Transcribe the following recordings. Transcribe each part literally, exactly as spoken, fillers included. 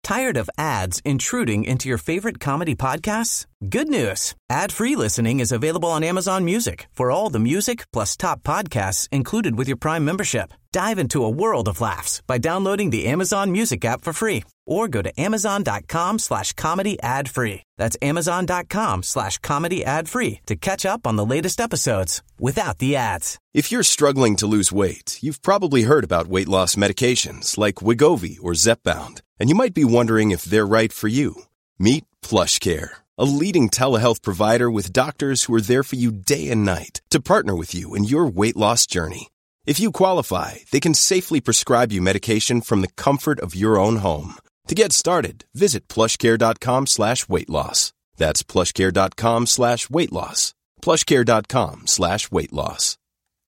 Tired of ads intruding into your favorite comedy podcasts? Good news. Ad-free listening is available on Amazon Music for all the music plus top podcasts included with your Prime membership. Dive into a world of laughs by downloading the Amazon Music app for free or go to amazon.com slash comedy ad free. That's amazon.com slash comedy ad free to catch up on the latest episodes without the ads. If you're struggling to lose weight, you've probably heard about weight loss medications like Wegovy or Zepbound, and you might be wondering if they're right for you. Meet PlushCare, a leading telehealth provider with doctors who are there for you day and night to partner with you in your weight loss journey. If you qualify, they can safely prescribe you medication from the comfort of your own home. To get started, visit plushcare.com slash weight loss. That's plushcare.com slash weight loss. plushcare.com slash weight loss.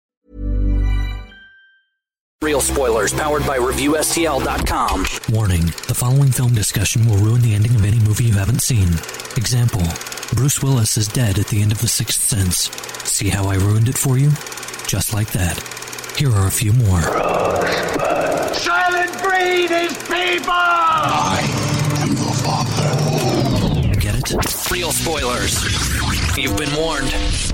Real spoilers powered by Review S T L dot com. Warning, the following film discussion will ruin the ending of any movie you haven't seen. Example, Bruce Willis is dead at the end of The Sixth Sense. See how I ruined it for you? Just like that. Here are a few more. Rosebud. Silent breed is people! I am your father. Get it? Real spoilers. You've been warned.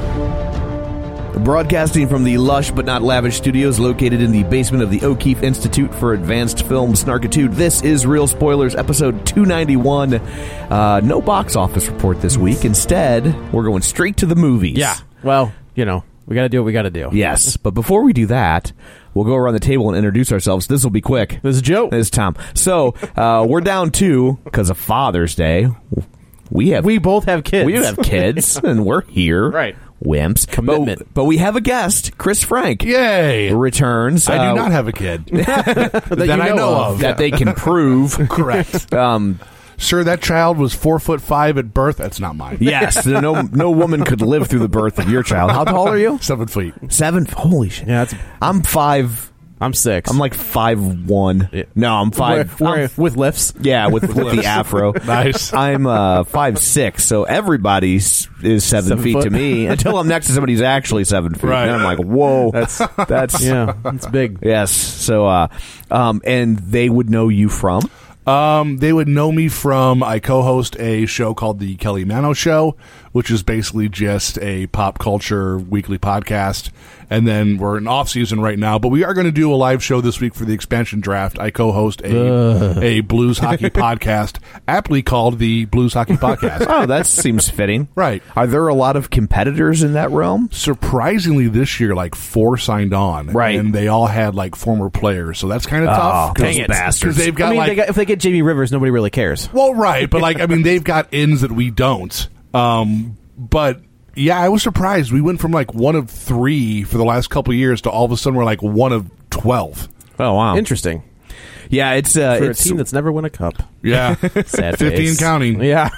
Broadcasting from the lush but not lavish studios located in the basement of the O'Keefe Institute for Advanced Film Snarkitude, this is Real Spoilers, episode two ninety-one. Uh, no box office report this week. Instead, we're going straight to the movies. Yeah. Well, you know, we got to do what we got to do. Yes, but before we do that, we'll go around the table and introduce ourselves. This will be quick. This is Joe. This is Tom. So, uh, we're down to, because of Father's Day, we have... We both have kids. We have kids, and we're here. Right. Wimps. Commitment. But, but we have a guest, Chris Frank. Yay! Returns. I uh, do not have a kid. that, that you I know of. of. That they can prove. Correct. Um, Sir, that child was four foot five at birth. That's not mine. yes. No no woman could live through the birth of your child. How tall are you? Seven feet. Seven? Holy shit. Yeah, that's, I'm five... I'm six. I'm like five one. Yeah. No, I'm five. We're, we're, I'm, with lifts. Yeah, with, with the afro. Nice. I'm uh, five six, so everybody is seven, seven feet foot. to me until I'm next to somebody who's actually seven feet. Right. And I'm like, whoa, that's that's yeah, that's big. Yes. So, uh, um, and they would know you from. Um, they would know me from, I co-host a show called The Kelly Mano Show, which is basically just a pop culture weekly podcast. And then we're in off season right now, but we are going to do a live show this week for the expansion draft. I co-host a, a blues hockey podcast, aptly called the Blues Hockey Podcast. Oh, that seems fitting. Right. Are there a lot of competitors in that realm? Surprisingly, this year, like four signed on. Right. And they all had like former players, so that's kind of Oh, tough. dang Cause, it. Bastards. 'cause they've got I mean, like, they got, if they get Jamie Rivers, nobody really cares. well, right, but like, I mean, they've got ins that we don't. Um, but yeah, I was surprised. We went from like one of three for the last couple of years to all of a sudden we're like one of twelve. Oh, wow. Interesting. Yeah, it's uh, For it's a team that's never won a cup. Yeah, Sad fifteen face. counting. Yeah.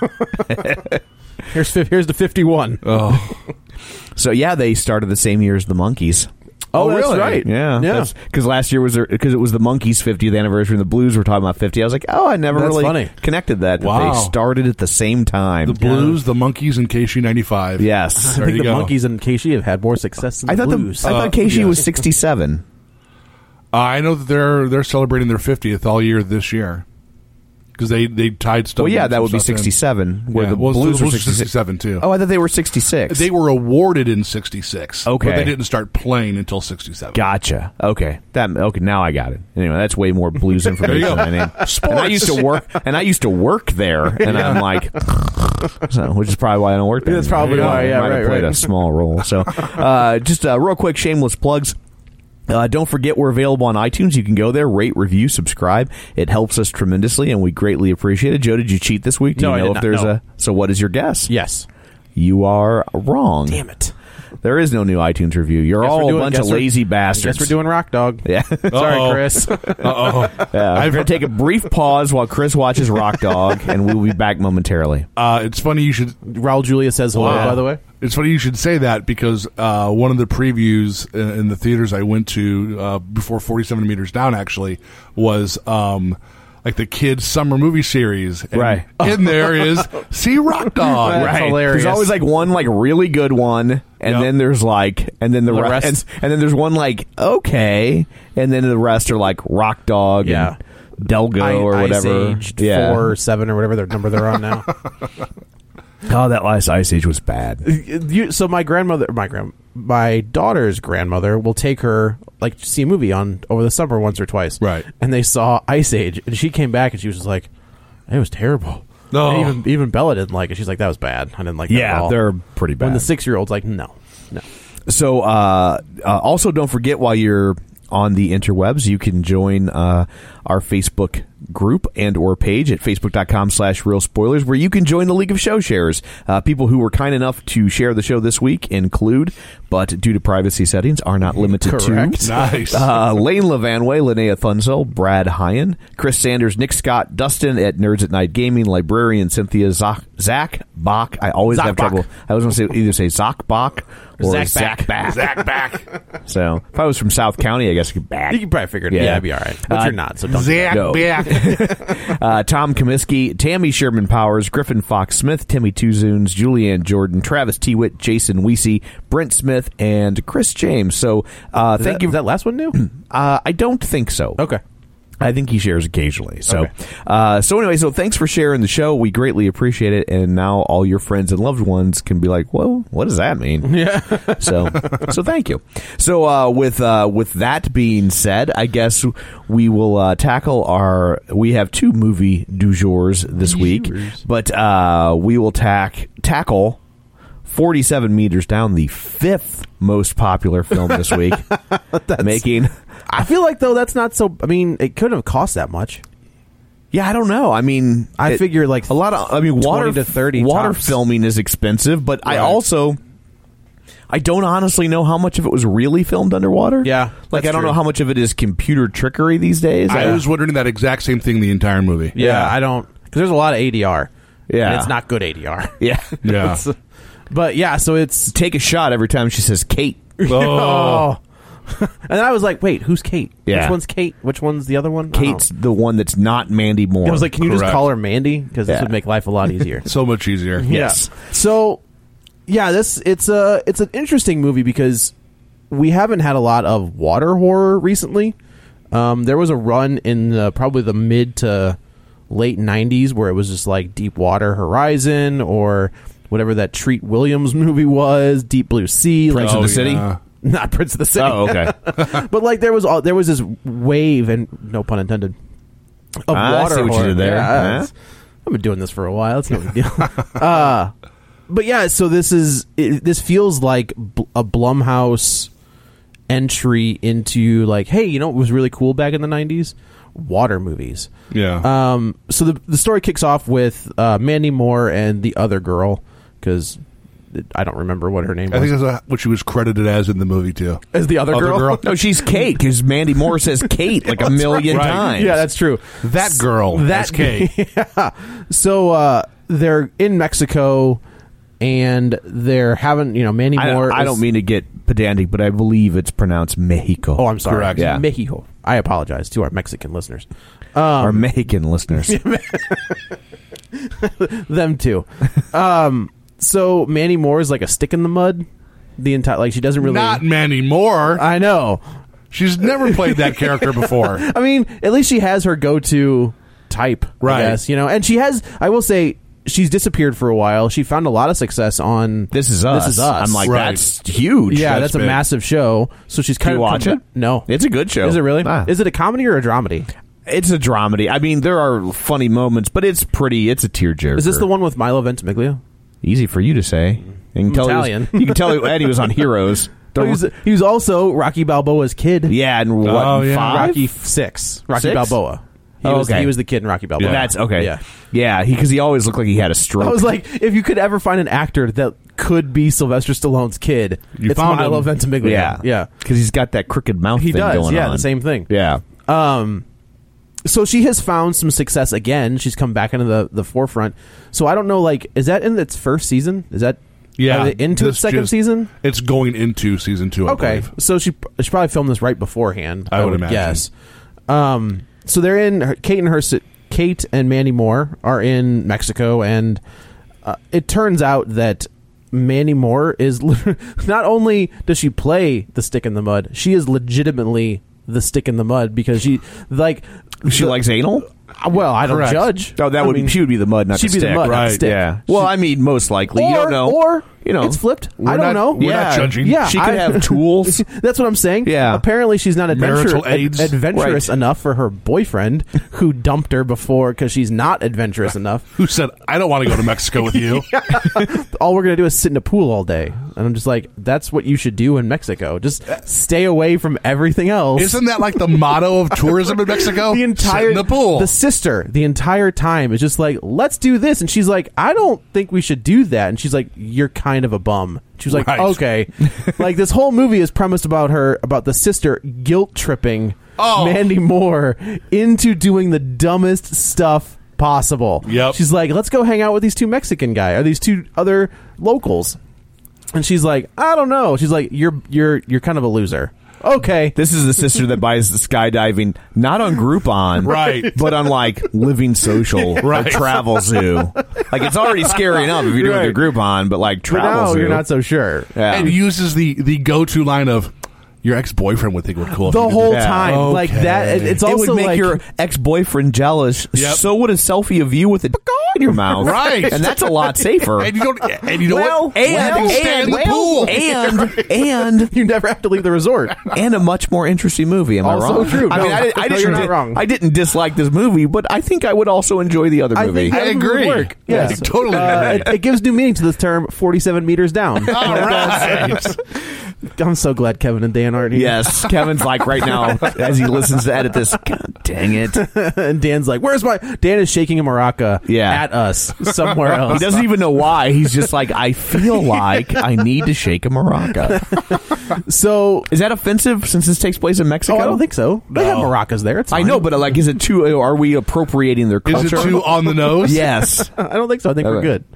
here's here's the fifty-one. Oh, so yeah, they started the same year as the Monkees. Oh, that's really? right. Yeah, Yeah. Because last year was because it was the Monkees' fiftieth anniversary, and the Blues were talking about fifty. I was like, oh, I never That's really funny. connected that. that Wow. They started at the same time. the Blues, the Monkees, and K C ninety-five. Yes, I There think you the go. Monkees and Casey have had more success than I the thought Blues. the I thought Uh, Casey yeah. was sixty-seven. Uh, I know that they're they're celebrating their fiftieth all year this year because they they tied stuff. Well, yeah, some that would be stuff in. sixty-seven. Where Yeah, the well, Blues the were Blues sixty-six. sixty-seven too. Oh, I thought they were sixty-six. They were awarded in sixty-six. Okay. but they didn't start playing until sixty-seven. Gotcha. Okay. That okay. Now I got it. Anyway, that's way more Blues information go. than I need. Sports. And I used to work. And I used to work there. And I'm like, so, which is probably why I don't work there. That's probably anymore. why, yeah, I might have right, played right. a small role. So, uh, just uh, real quick, shameless plugs. Uh, don't forget we're available on iTunes. You can go there, rate, review, subscribe. It helps us tremendously, and we greatly appreciate it. Joe, did you cheat this week? Do No, you I know did if not, there's no. a? So, what is your guess? Yes. You are wrong. Damn it. There is no new iTunes review. You're Guess we're all doing- a bunch guess of we're- lazy I bastards. guess we're doing Rock Dog. Yeah. Sorry, Uh-oh. Chris. Uh-oh. Yeah, I'm going to take a brief pause while Chris watches Rock Dog, and we'll be back momentarily. Uh, it's funny you should. Raul Julia says hello, Wow. by the way. It's funny you should say that because uh, one of the previews in, in the theaters I went to uh, before forty-seven meters down actually was um, like the kids' summer movie series. And Right. in there is See Rock Dog. That's Right. hilarious. There's always like one like really good one, and Yep. then there's like, and then the, The re- rest. and, and then there's one like okay, and then the rest are like Rock Dog. Yeah. And Delgo I, or whatever. Ice Aged yeah. four or seven or whatever their number they're on now. Oh, that last Ice Age was bad. You, so my grandmother, my grand, my daughter's grandmother will take her like to see a movie on over the summer once or twice. Right. And they saw Ice Age, and she came back and she was just like, "It was terrible." No. And even even Bella didn't like it. She's like, "That was bad. I didn't like that at Yeah, all." they're pretty bad. When the six year old's like, "No, no." So, uh, uh, also don't forget while you're on the interwebs, you can join uh, our Facebook group and or page at facebook.com slash real spoilers, where you can join the League of Show Sharers. Uh, people who were kind enough to share the show this week include, but due to privacy settings, are not limited Correct. to Nice. uh, Lane Levanway, Linnea Thunzel, Brad Hyan, Chris Sanders, Nick Scott, Dustin at Nerds at Night Gaming, Librarian Cynthia, Zach, Zach Bach. I always Zach have Bach. trouble. I was going to say either say Zach Bach or Zach Zach Bach. Bach. Zach back. So if I was from South County, I guess I could back. You can probably figure it. Yeah. Yeah, it'd be all right. But Uh, you're not, so don't. do Zach No. back. Uh, Tom Comiskey, Tammy Sherman Powers, Griffin Fox Smith, Timmy Tuzoons, Julianne Jordan, Travis Tewitt, Jason Weesey, Brent Smith, and Chris James. So uh, Is thank that, you. Is that last one new? Uh, I don't think so. Okay. I think he shares occasionally. So, Okay. uh, so anyway, so thanks for sharing the show. We greatly appreciate it. And now all your friends and loved ones can be like, "Well, what does that mean?" Yeah. So, so thank you. So, uh, with uh, with that being said, I guess we will uh, tackle our. We have two movie du jours this week, but uh, we will tack tackle forty-seven meters down, the fifth most popular film this week, making. I feel like though that's not so. I mean, it couldn't have cost that much. Yeah, I don't know. I mean, I it- figure like a lot of. I mean, water twenty to thirty water tops. filming is expensive, but I Right. also. I don't honestly know how much of it was really filmed underwater. Yeah, like that's I don't true. know how much of it is computer trickery these days. I was wondering that exact same thing the entire movie. Yeah, I don't because there's a lot of A D R. Yeah. and it's not good A D R. yeah, Yeah. It's- but yeah, so it's Take a shot every time she says Kate. oh. And then I was like, wait, who's Kate? Yeah. Which one's Kate? Which one's the other one? Kate's Oh. the one that's not Mandy Moore. I was like, can you just Correct. call her Mandy? Because this Yeah. would make life a lot easier. So much easier. Yes. Yeah. So, yeah, this it's a it's an interesting movie because we haven't had a lot of water horror recently. Um, there was a run in the, probably the mid to late nineties where it was just like Deepwater Horizon or whatever that Treat Williams movie was, Deep Blue Sea, Prince like of the City? yeah. not Prince of the City. Oh, okay. But like there was all there was this wave, and no pun intended, of I water see what you horror. did there. Yeah, Huh? it's- I've been doing this for a while. It's no big deal. uh, but yeah, so this is it, this feels like bl- a Blumhouse entry into like, hey, you know what was really cool back in the nineties? Water movies. Yeah. Um, so the the story kicks off with uh, Mandy Moore and the other girl, because I don't remember what her name I was. think that's what she was credited as in the movie, too. As the other, Other girl? girl? No, she's Kate because Mandy Moore says Kate like a million Right. times. Yeah, that's true. That girl. That's Kate. Yeah. So uh, they're in Mexico, and they're having, you know, Mandy I, Moore. I is- don't mean to get pedantic, but I believe it's pronounced Mexico. Oh, I'm sorry. Correct. Yeah. Mexico. I apologize to our Mexican listeners. Our Mexican listeners. Them too. Um, so Mandy Moore is like a stick in the mud. The entire like she doesn't really. Not Mandy Moore. I know. She's never played that character before. I mean, at least she has her go-to type, Right. I guess, you know. And she has. I will say, she's disappeared for a while. She found a lot of success on This is us. This Is Us. I'm like, Right. that's huge. yeah, That's that's, a big. massive show. So she's kind you of watch come it? back- No, It's a good show. Is it really? Ah. Is it a comedy or a dramedy? It's a dramedy. I mean, there are funny moments, but it's pretty. It's a tearjerker. Is this the one with Milo Ventimiglia? Easy for you to say. You can I'm tell he was- Italian. you can tell Eddie was on Heroes. Oh, he, was, he was also Rocky Balboa's kid. Yeah, and what? Oh, yeah. Five? Rocky f- six. Rocky Six? Balboa. He Oh, was okay. he was the kid in Rocky Balboa. That's okay. Yeah. Yeah, because he, always looked like he had a stroke. I was like, if you could ever find an actor that could be Sylvester Stallone's kid, You it's found Milo him. Ventimiglia. yeah, yeah. because he's got that crooked mouth. He thing does. Going Yeah, on. the same thing. Yeah. Um, so she has found some success again. She's come back into the, the forefront. So I don't know, like, is that in its first season? Is that Yeah. are they into this its second just- season? It's going into season two, I Okay, believe. so she she probably filmed this right beforehand. I I, would would, imagine. guess. Um, so they're in her, Kate and her si- Kate and Mandy Moore are in Mexico, and uh, it turns out that Mandy Moore is not only does she play the stick in the mud, she is legitimately the stick in the mud because she like she the, likes anal. Well, I don't Correct. judge. Oh, that I would mean, she would be the mud, not she'd the be stick. the mud, not the Right. stick. Yeah. Well, I mean, most likely Or, you don't know. or you know, it's flipped. We're I don't not- know. we're not Yeah. judging. Yeah, she could I- have tools. That's what I'm saying. Yeah. Apparently, she's not adventure, Marital ad- aids. adventurous Right. enough for her boyfriend, who dumped her before because she's not adventurous enough. Who said, I don't want to go to Mexico with you? All we're gonna do is sit in a pool all day, and I'm just like, that's what you should do in Mexico. Just stay away from everything else. Isn't that like the motto of tourism in Mexico? the entire Sit in the pool. the sister the entire time is just like, let's do this, and she's like, I don't think we should do that, and she's like, you're kind of a bum. She was like, Right. okay. Like, this whole movie is premised about her about the sister guilt tripping Oh. Mandy Moore into doing the dumbest stuff possible. Yep. She's like, let's go hang out with these two Mexican guys or these two other locals, and she's like, I don't know. She's like, you're you're you're kind of a loser. Okay. This is the sister that buys the skydiving not on Groupon, Right. but on like Living Social Right. or Travel Zoo. Like, it's already scary enough if you're doing Right. the Groupon, but like But Travel now Zoo, you're not so sure. Yeah. And uses the, the go-to line of, your ex-boyfriend would think it would cool. if The you did whole that." time, Okay. like that. it- It's it also would make like your ex-boyfriend jealous. Yep. So would a selfie of you with a in your mouth, Right. And that's a lot safer. And you don't. And you know well, what? and, You can stay in the and, pool. and and you never have to leave the resort. and a much more interesting movie. Am I Also wrong? true. I No, mean, I, didn't- I no, didn't. you're not di- wrong. I didn't dislike this movie, but I think I would also enjoy the other I movie. think that I would agree. work. Yeah, Yes. I totally Uh, agree. it, it gives new meaning to this term forty-seven meters down. All right. I'm so glad Kevin and Dan aren't here. Yes, Kevin's like right now as he listens to edit this. God dang it! And Dan's like, where's my... Dan is shaking a maraca Yeah. at us somewhere else. He doesn't even know why. He's just like, I feel like I need to shake a maraca. So... Is that offensive since this takes place in Mexico? Oh, I don't think so. They have maracas there. It's I fine. know, but like, is it too? Are we appropriating their Is culture? it too on the nose? Yes. I don't think so. I think we're Okay. good.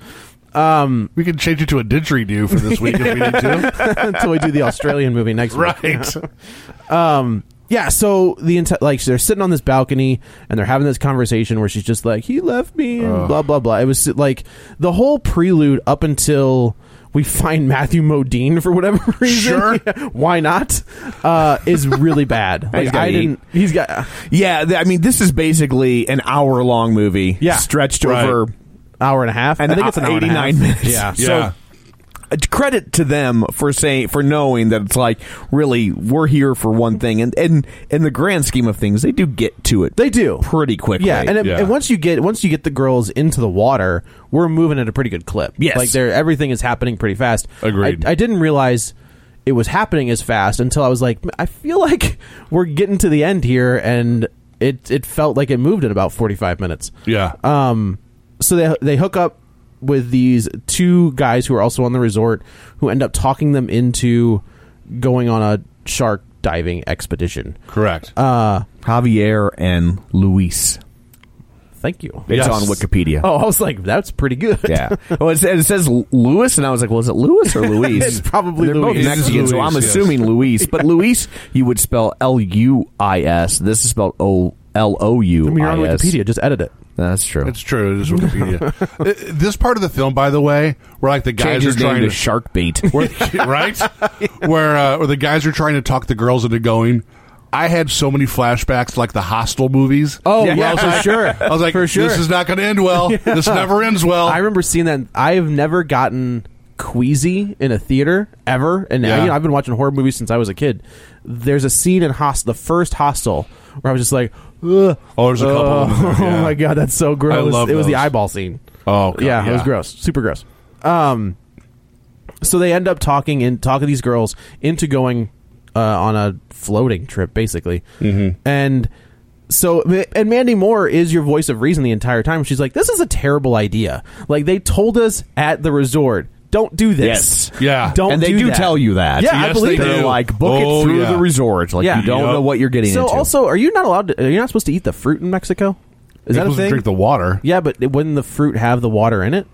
Um, We can change it to a didgeridoo for this week if we need to. until we do the Australian movie next week. Right. Um, yeah, so the enti- like they're sitting on this balcony and they're having this conversation where she's just like, he left me and blah blah blah. It was like the whole prelude up until we find Matthew Modine for whatever reason. Sure. Yeah, why not? Uh, is really bad. He's Like gotta I eat. didn't. He's got Yeah, th- I mean, this is basically an hour-long movie. Yeah. stretched Right. over hour and a half. an I think it's an hour and a half. eighty-nine minutes. Yeah. So, Yeah. uh, credit to them for saying for knowing that it's like, really, we're here for one thing, and and in the grand scheme of things, they do get to it. They do pretty quickly. Yeah, and, it, Yeah. and once you get once you get the girls into the water, we're moving at a pretty good clip. Yes. like they're everything is happening pretty fast. Agreed. I, I didn't realize it was happening as fast until I was like, I feel like we're getting to the end here, and it it felt like it moved in about forty-five minutes. Yeah. Um, so they they hook up with these two guys who are also on the resort, who end up talking them into going on a shark diving expedition. Correct. Uh, Javier and Luis. thank you. It's Yes. on Wikipedia. Oh, I was like, that's pretty good. Yeah. Well, it says, it says Luis, and I was like, well, is it Luis or Luis? It's probably They're Luis. both Mexican, so Luis, I'm yes. assuming Luis. But Luis, you would spell L U I S. This is spelled O L O U I S. I mean, you're on Wikipedia. Just edit it. That's true. It's true. It is Wikipedia. Uh, this part of the film, by the way, where like the guys Change are his name trying to to, Shark Bait. where, right, where uh, where the guys are trying to talk the girls into going. I had so many flashbacks to like the Hostel movies. Oh, Where yeah, I was for like- sure. I was like, For sure. this is not going to end well. This never ends well. I remember seeing that. I have never gotten queasy in a theater ever, and Yeah. you know, I've been watching horror movies since I was a kid. There's a scene in Hostel, the first Hostel, where I was just like, ugh, Oh, there's a couple of them there, yeah. oh my god, that's so gross. I love it was the those. eyeball scene. oh, God, yeah, it was gross, super gross. Um, so they end up talking and talking these girls into going uh, on a floating trip, basically, mm-hmm. and. So, and Mandy Moore is your voice of reason the entire time. She's like, this is a terrible idea. Like, they told us at the resort, don't do this. Yes. Yeah. Don't and they do do that. tell you that. Yeah, I Yes, believe they it. do. They're like, book Oh, it through yeah. the resort. Like, Yeah. you don't Yep. know what you're getting So, into. also, are you not allowed to, are you not supposed to eat the fruit in Mexico? Is You're that a supposed to thing? drink the water. Yeah, but it- wouldn't the fruit have the water in it?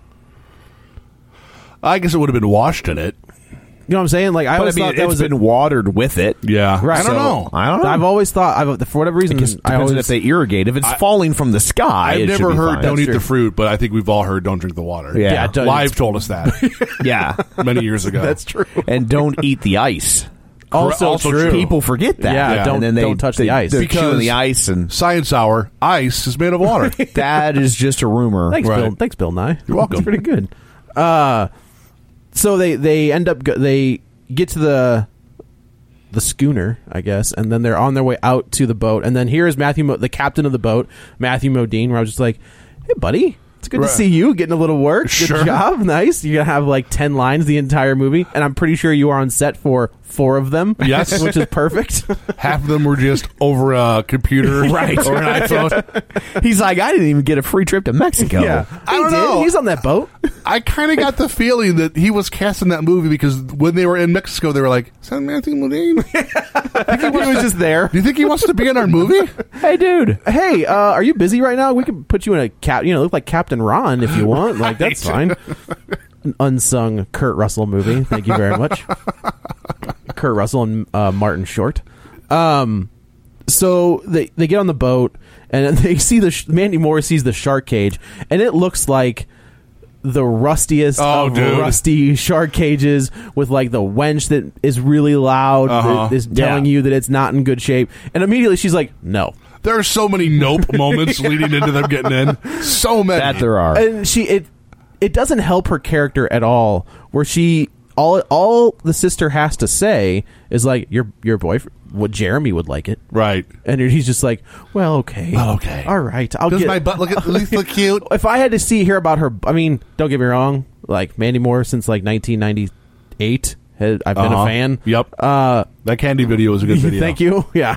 I guess it would have been washed in it. You know what I'm saying? Like, I but I always mean, thought that it's was a- been watered with it. Yeah. Right. I don't So, know. I don't know. I've always thought, I've, for whatever reason, Because it I depends always if they irrigate. If it's I- falling from the sky, I've it should never be heard fine. don't That's eat true. the fruit, but I think we've all heard don't drink the water. Yeah. Yeah, it does. Live told us that Yeah. many years ago. That's true. And don't eat the ice. Also, Also true. true. People forget that. Yeah, Yeah. don't and then they, don't touch they, the ice. They're Because- chewing the ice, and Science hour. Ice is made of water. that is just a rumor. Thanks, Right. Bill. Thanks, Bill Nye. You're welcome. That's pretty good. Uh, so they they end up go- they get to the the schooner, I guess, and then they're on their way out to the boat. And then here is Matthew, Mo- the captain of the boat, Matthew Modine. Where I was just like, "Hey, buddy, it's good Right. to see you getting a little work. Good Sure. job, nice. You're gonna have like ten lines the entire movie, and I'm pretty sure you are on set for four of them. Yes. which is perfect. Half of them were just over a computer Right. or an iPhone. He's like, I didn't even get a free trip to Mexico. yeah, I He don't did. know. He's on that boat. I kind of got the feeling that he was cast in that movie because when they were in Mexico, they were like, "Is that Matthew Modine? I think he was just there. Do you think he wants to be in our movie?" Hey, dude. Hey, uh, are you busy right now? We can put you in a cap. You know, look like Captain Ron if you want. Like that's fine. An unsung Kurt Russell movie. Thank you very much. Kurt Russell and uh, Martin Short. Um, so they they get on the boat and they see the sh- Mandy Moore sees the shark cage, and it looks like the rustiest Oh, of dude. rusty shark cages with like the wench that is really loud, Uh-huh. that is telling Yeah. you that it's not in good shape, and immediately she's like, no. There are so many nope moments leading into them getting in. So many. That there are. And she it it doesn't help her character at all, where she all all the sister has to say is like, your your boyfriend, what Jeremy would like it, Right. and he's just like, well, okay, Well, okay. all right, I'll Does get my butt look at least look cute? if I had to see hear about her, I mean, don't get me wrong, like Mandy Moore since like nineteen ninety-eight, had, I've been Uh-huh. a fan. Yep. Uh, That candy video was a good video. Thank you. Yeah,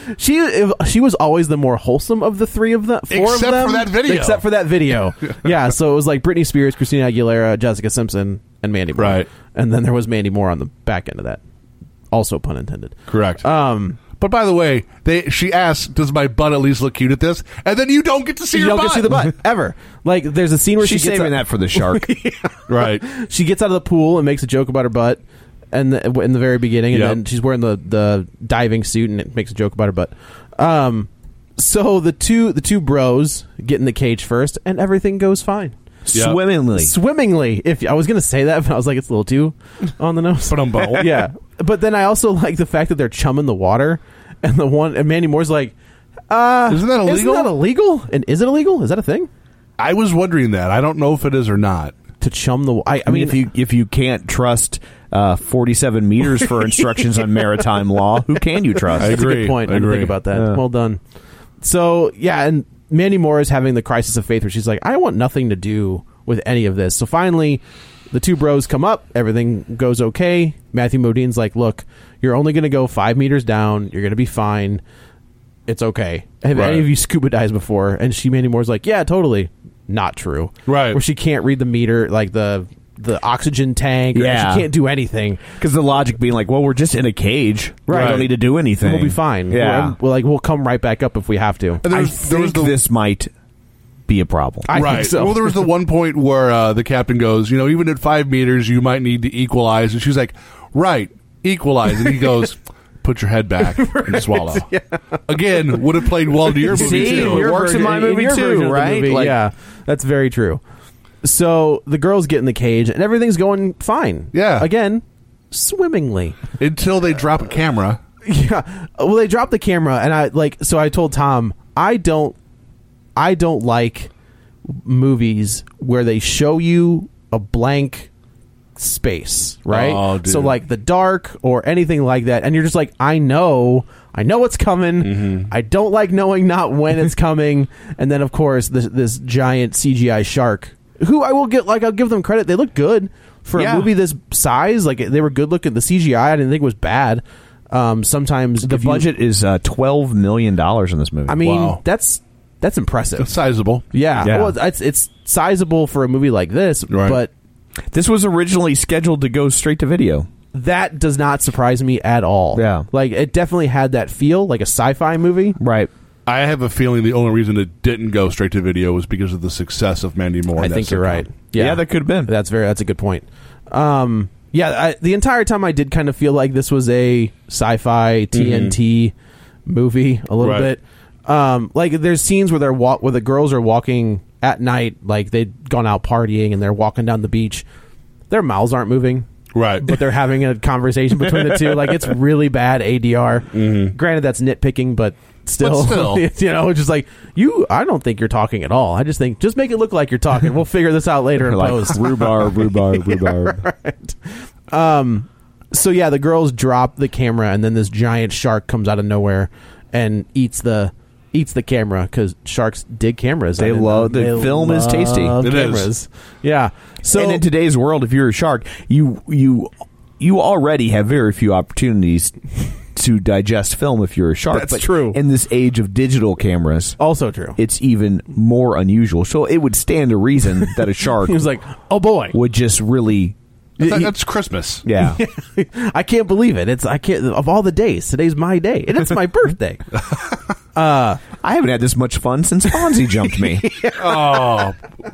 she she was always the more wholesome of the three of them. Four Except of them, for that video. Except for that video. Yeah. So it was like Britney Spears, Christina Aguilera, Jessica Simpson, and Mandy Moore. Right. And then there was Mandy Moore on the back end of that. Also, pun intended. Correct. Um, But by the way, they she asks, "Does my butt at least look cute at this?" And then you don't get to see you her don't butt. get to see the butt ever. Like, there's a scene where She's she gets saving out- that for the shark. Right. she gets out of the pool and makes a joke about her butt, and the, in the very beginning, and Yep. then she's wearing the, the diving suit, and it makes a joke about her butt. Um, so the two the two bros get in the cage first, and everything goes fine. Yep. Swimmingly. Swimmingly. If I was going to say that, but I was like, it's a little too on the nose. But I'm bold. Yeah, but then I also like the fact that they're chumming the water, and the one and Mandy Moore's like, uh, Isn't that illegal? Isn't that illegal? And is it illegal? Is that a thing? I was wondering that. I don't know if it is or not. To chum the, I, I, I mean, mean, if you if you can't trust uh, forty-seven meters for instructions on maritime law, who can you trust? I That's a agree. good point. I I didn't agree. think about that. Yeah. Well done. So yeah, and Mandy Moore is having the crisis of faith where she's like, I want nothing to do with any of this. So finally, the two bros come up. Everything goes okay. Matthew Modine's like, look, you're only going to go five meters down. You're going to be fine. It's okay. Have Right. any of you scuba dived before? And she, Mandy Moore's like, yeah, totally. Not true. Right. Where she can't read the meter, like the the oxygen tank. Or Yeah. she can't do anything. Because the logic being like, well, we're just in a cage. Right. We don't need to do anything. We'll be fine. Yeah. We're, we're like we'll come right back up if we have to. And there I was, there was think the, this might be a problem. I right. think so. Well, there was the one point where uh, the captain goes, you know, even at five meters, you might need to equalize. And she's like, right, equalize. And he goes, put your head back and swallow. Yeah. Again, would have played well to your movie, See, too. your- works in my movie your too, version of the right? movie, Like- yeah, that's very true. So the girls get in the cage and everything's going fine. Yeah. Again, swimmingly. Until they drop a camera. Yeah. Well, they dropped the camera, and I like. So I told Tom, I don't, I don't like movies where they show you a blank space, right? Oh, dude. So like the dark or anything like that, and you're just like, I know, I know what's coming. Mm-hmm. I don't like knowing not when it's coming, and then of course this this giant C G I shark, who I will get like I'll give them credit, they look good for Yeah. a movie this size. Like they were good looking. The C G I I didn't think was bad. Um, sometimes the if you- budget is uh, twelve million dollars in this movie. I mean, Wow. that's that's impressive. It's sizable. Yeah, Yeah. well, it's it's sizable for a movie like this, Right. but this was originally scheduled to go straight to video. that does not surprise me at all. Yeah. like it definitely had that feel, like a sci-fi movie. Right. I have a feeling the only reason it didn't go straight to video was because of the success of Mandy Moore. I in that think you're sitcom. right. Yeah, that could have been. That's very. That's a good point. Um, yeah, I, the entire time I did kind of feel like this was a sci-fi T N T movie a little Right. bit. Um, like there's scenes where they're walk where the girls are walking at night, like they'd gone out partying and they're walking down the beach. Their mouths aren't moving. Right. but they're having a conversation between the two. Like, it's really bad A D R. Mm-hmm. Granted, that's nitpicking, but still, But still. you know, just like, you, I don't think you're talking at all. I just think, just make it look like you're talking. We'll figure this out later in like post. rhubarb, rhubarb, rhubarb. Yeah, right. Um, so yeah, the girls drop the camera, and then this giant shark comes out of nowhere and eats the eats the camera, because sharks dig cameras. They I mean, love the they film is tasty. love It cameras. is. Yeah. So And in today's world, if you're a shark, you you you already have very few opportunities to digest film if you're a shark. That's But true. In this age of digital cameras, also true. it's even more unusual. So it would stand to reason that a shark He was like, "Oh boy, would just really, That- that's Christmas. yeah. I can't believe it. It's I can't of all the days. Today's my day, and it's my birthday." I haven't had this much fun since Fonzie jumped me. Oh,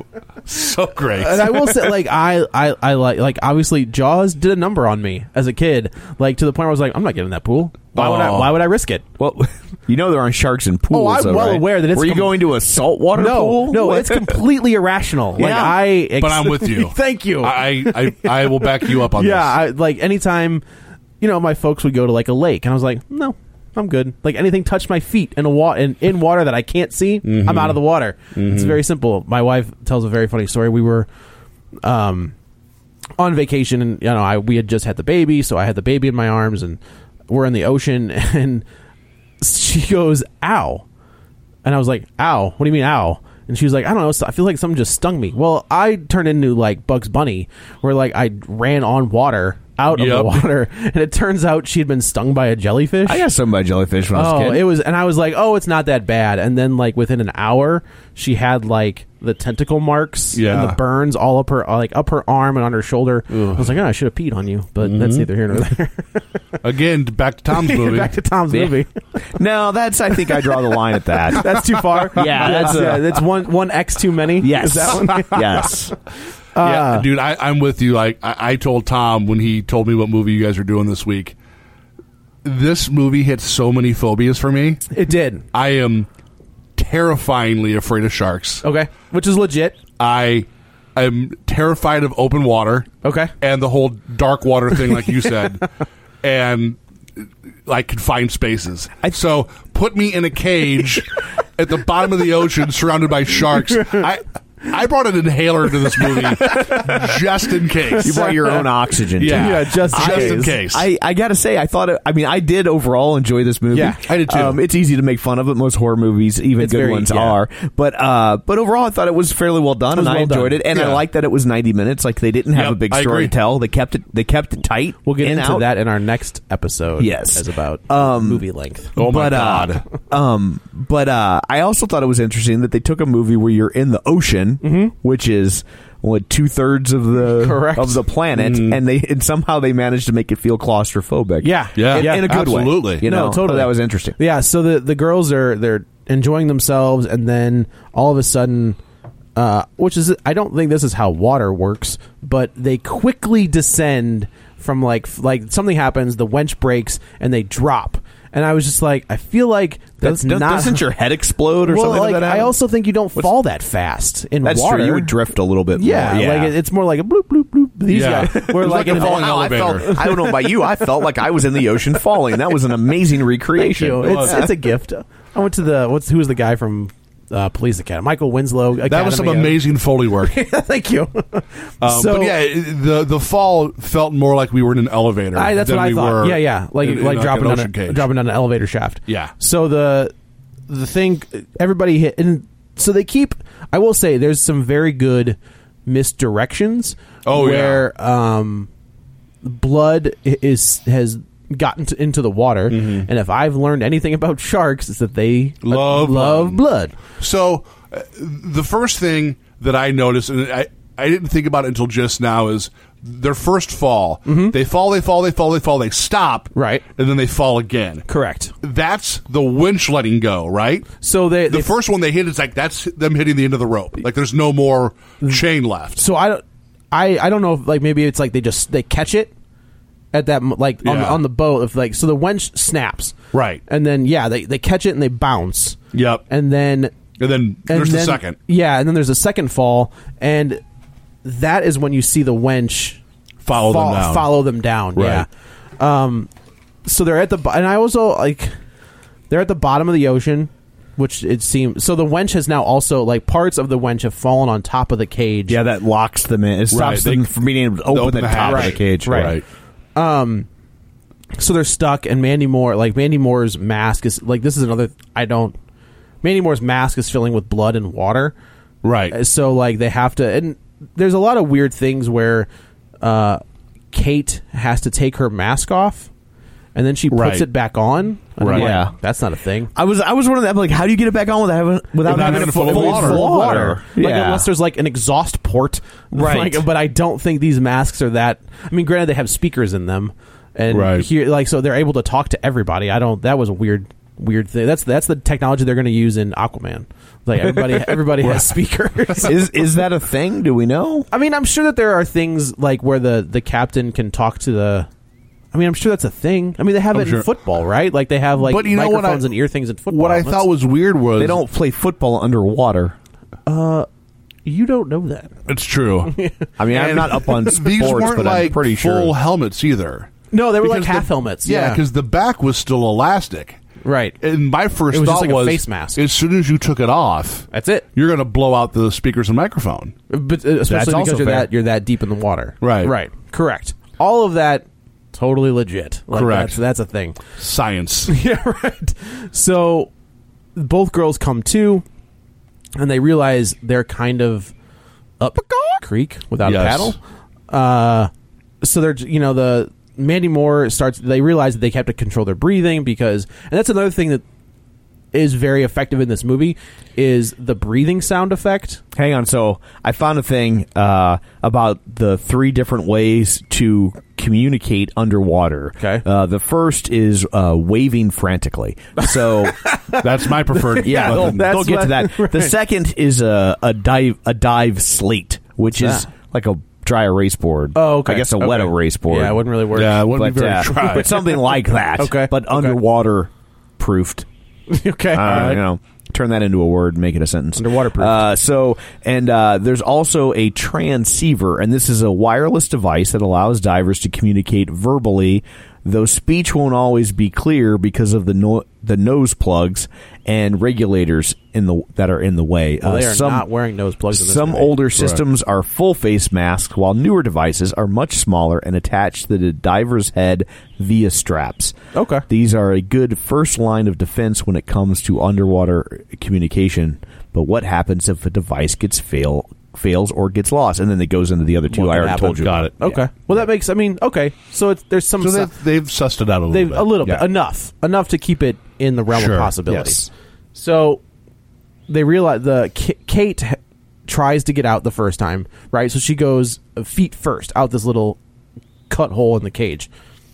so great. And I will say, like, I, I, I like, like, obviously, Jaws did a number on me as a kid, like to the point where I was like, I'm not getting in that pool. Why would I? Oh. Why would I risk it? Well, you know there aren't sharks in pools. Oh, I'm though, well right? aware that it's Were you com- going to a saltwater No, pool? no, What? it's completely irrational. Like Yeah. I, ex- But I'm with you. Thank you. I, I I will back you up on yeah, this. I, like anytime, you know, my folks would go to like a lake, and I was like, no, I'm good. Like anything touched my feet in a wa- in, in water that I can't see, Mm-hmm. I'm out of the water. It's very simple. My wife tells a very funny story. We were, um, on vacation, and you know, I we had just had the baby, so I had the baby in my arms, and we're in the ocean, and she goes, "Ow," and I was like, "Ow? What do you mean, ow?" And she was like, "I don't know. I feel like something just stung me." Well, I turned into like Bugs Bunny, where like I ran on water out of Yep. the water, and it turns out she had been stung by a jellyfish. I got stung by jellyfish when I was a Oh, kid. it was, and I was like, "Oh, it's not that bad." And then, like within an hour, she had like the tentacle marks Yeah. and the burns all up her, like up her arm and on her shoulder. I was like, "Oh, I should have peed on you," but Mm-hmm. that's neither here nor there. Again, back to Tom's movie. Back to Tom's Yeah. movie. No, that's. I think I draw the line at that. That's too far. Yeah, that's, uh, yeah, that's one one X too many. Yes, Is that one? yes. yeah, dude, I, I'm with you. Like I, I told Tom when he told me what movie you guys are doing this week. This movie hits so many phobias for me. It did. I am terrifyingly afraid of sharks. Okay, which is legit. I am terrified of open water. Okay. And the whole dark water thing, like you said, and like confined spaces. So put me in a cage at the bottom of the ocean, surrounded by sharks. I I brought an inhaler to this movie just in case. You brought your own oxygen. Yeah, Yeah, just in just case. in case. I, I gotta say, I thought it. I mean, I did overall enjoy this movie. Yeah, I did too. Um, it's easy to make fun of it. Most horror movies, even It's good very- ones, yeah. are. But uh, but overall, I thought it was fairly well done, was and I well done. enjoyed it. And I Yeah. liked that it was ninety minutes. Like they didn't have Yep, a big I story agree. to tell. They kept it. They kept it tight. We'll get in into out. that in our next episode. Yes. as about Um, movie length. Oh my but, god. Uh, um, but uh, I also thought it was interesting that they took a movie where you're in the ocean, which is what two thirds of the Correct. of the planet, and they and somehow they managed to make it feel claustrophobic. Yeah, Yeah. in, Yeah, in a good way. absolutely. You No, know, totally. that was interesting. Yeah, so the the girls are they're enjoying themselves, and then all of a sudden, uh, which is I don't think this is how water works, but they quickly descend from like f- like something happens, the winch breaks, and they drop. And I was just like, I feel like that's Does- not. doesn't your head explode or well, something like like that? I happen? also think you don't fall that fast in That's water. true. You would drift a little bit Yeah, more. like it- it's more like a bloop bloop bloop. These Yeah. guys, we're It's like, like a in falling Wow, I, elevator. felt, I don't know about you. I felt like I was in the ocean falling. That was an amazing Thank recreation. you. It's, it's a gift. I went to the what's who was the guy from uh, Police Academy? Michael Winslow. Academy. That was some amazing Foley work. Thank you. Um, so but yeah, it- the the fall felt more like we were in an elevator. I, that's than what I we thought. were Yeah, yeah, like in- in like an dropping down ocean a, cage. dropping down an elevator shaft. Yeah. So the the thing everybody hit, and so they keep. I will say there's some very good misdirections. Oh, yeah. where um, blood i- is has gotten to, into the water, Mm-hmm. and if I've learned anything about sharks, it's that they Love love blood. So uh, the first thing that I noticed, and I, I didn't think about it until just now, is their first fall. They fall, they fall, they fall, they fall, they stop. Right. And then they fall again. Correct. That's the winch letting go, right? So they, The they first one they hit, it's like that's them hitting the end of the rope. Like there's no more chain left. so I don't I I don't know if like maybe it's like they just they catch it at that mo- like on, Yeah. on the boat if like so the winch snaps Right. and then yeah they they catch it and they bounce Yep. and then And then and there's the then- second. yeah and then there's a second fall and that is when you see the winch follow fo- them down. Follow them down. Right. Yeah. Um. So they're at the bo- and I also like they're at the bottom of the ocean, which it seems. So the wench has now also like parts of the wench have fallen on top of the cage. Yeah, that locks them in. It stops Right, they- them from being able to open, open the, the top hatch. of the cage. Right. Um. So they're stuck, and Mandy Moore, like Mandy Moore's mask is like this is another. I don't. Mandy Moore's mask is filling with blood and water. Right. So like they have to, and there's a lot of weird things where uh, Kate has to take her mask off, and then she puts Right. it back on. And Right. I'm like, Yeah. that's not a thing. I was I was wondering that, like, how do you get it back on without having, without Without having having it full of full water. of water? Like Yeah. unless there's like an exhaust port, Right. Like, but I don't think these masks are that. I mean, granted, they have speakers in them, and Right. here, like, so they're able to talk to everybody. I don't. That was a weird, weird thing. That's that's the technology they're going to use in Aquaman. Like everybody, everybody has speakers. is is that a thing? Do we know? I mean, I'm sure that there are things like where the, the captain can talk to the. I mean, I'm sure that's a thing. I mean, they have I'm it sure. in football, right? Like they have like But you know what microphones I- and ear things in football. What I That's- thought was weird was They don't play football underwater. you don't know that. It's true. I mean, I'm And not up on sports, these weren't but like I'm pretty full sure. helmets either. No, they were like Because half the- helmets. Yeah, Yeah, because the back was still elastic. right. And my first It was thought just like a was, face mask. as soon as you took it off, That's it. you're going to blow out the speakers and microphone. But uh, especially That's because also you're fair. that you're that deep in the water. Right. Right. Correct. All of that totally legit. Like, Correct. That's, that's a thing. Science. Yeah. Right. So both girls come to, and they realize they're kind of up a creek without Yes. a paddle. Uh, so they're you know the Mandy Moore starts. They realize that they have to control their breathing because, and that's another thing that is very effective in this movie is the breathing sound effect. Hang on. So I found a thing uh, about the three different ways to communicate underwater. Okay. Uh, the first is uh, waving frantically. So That's my preferred. yeah, method. they'll, That's they'll get to what- that. The right. second is a, a dive a dive slate, which What's is that? like a dry erase board. Oh, okay. I guess a Okay. wet erase board. Yeah, it wouldn't really work. Yeah, it wouldn't but, be very uh, dry. but something like that. Okay, But okay. underwater proofed. Okay. Uh, all right. You know, turn that into a word, make it a sentence. Underwater-proofed. Uh, so, and uh, there's also a transceiver, and this is a wireless device that allows divers to communicate verbally, though speech won't always be clear because of the no- the nose plugs and regulators in the that are in the way. Well, Uh, they are some, not wearing nose plugs in this Some movie. older systems are full face masks, while newer devices are much smaller and attached to the diver's head via straps. Okay. These are a good first line of defense when it comes to underwater communication. But what happens if a device gets fail fails or gets lost? And then it goes into the other two. What I can already happen? told you. Got about. it. Okay. Well, that makes. I mean, okay. So it's there's some. So su- they've, they've sussed it out a little they've bit. a little bit Yeah. enough enough to keep it in the realm Sure. of possibility. Yes. So they realize the K- Kate h- tries to get out the first time, right? So she goes feet first out this little cut hole in the cage.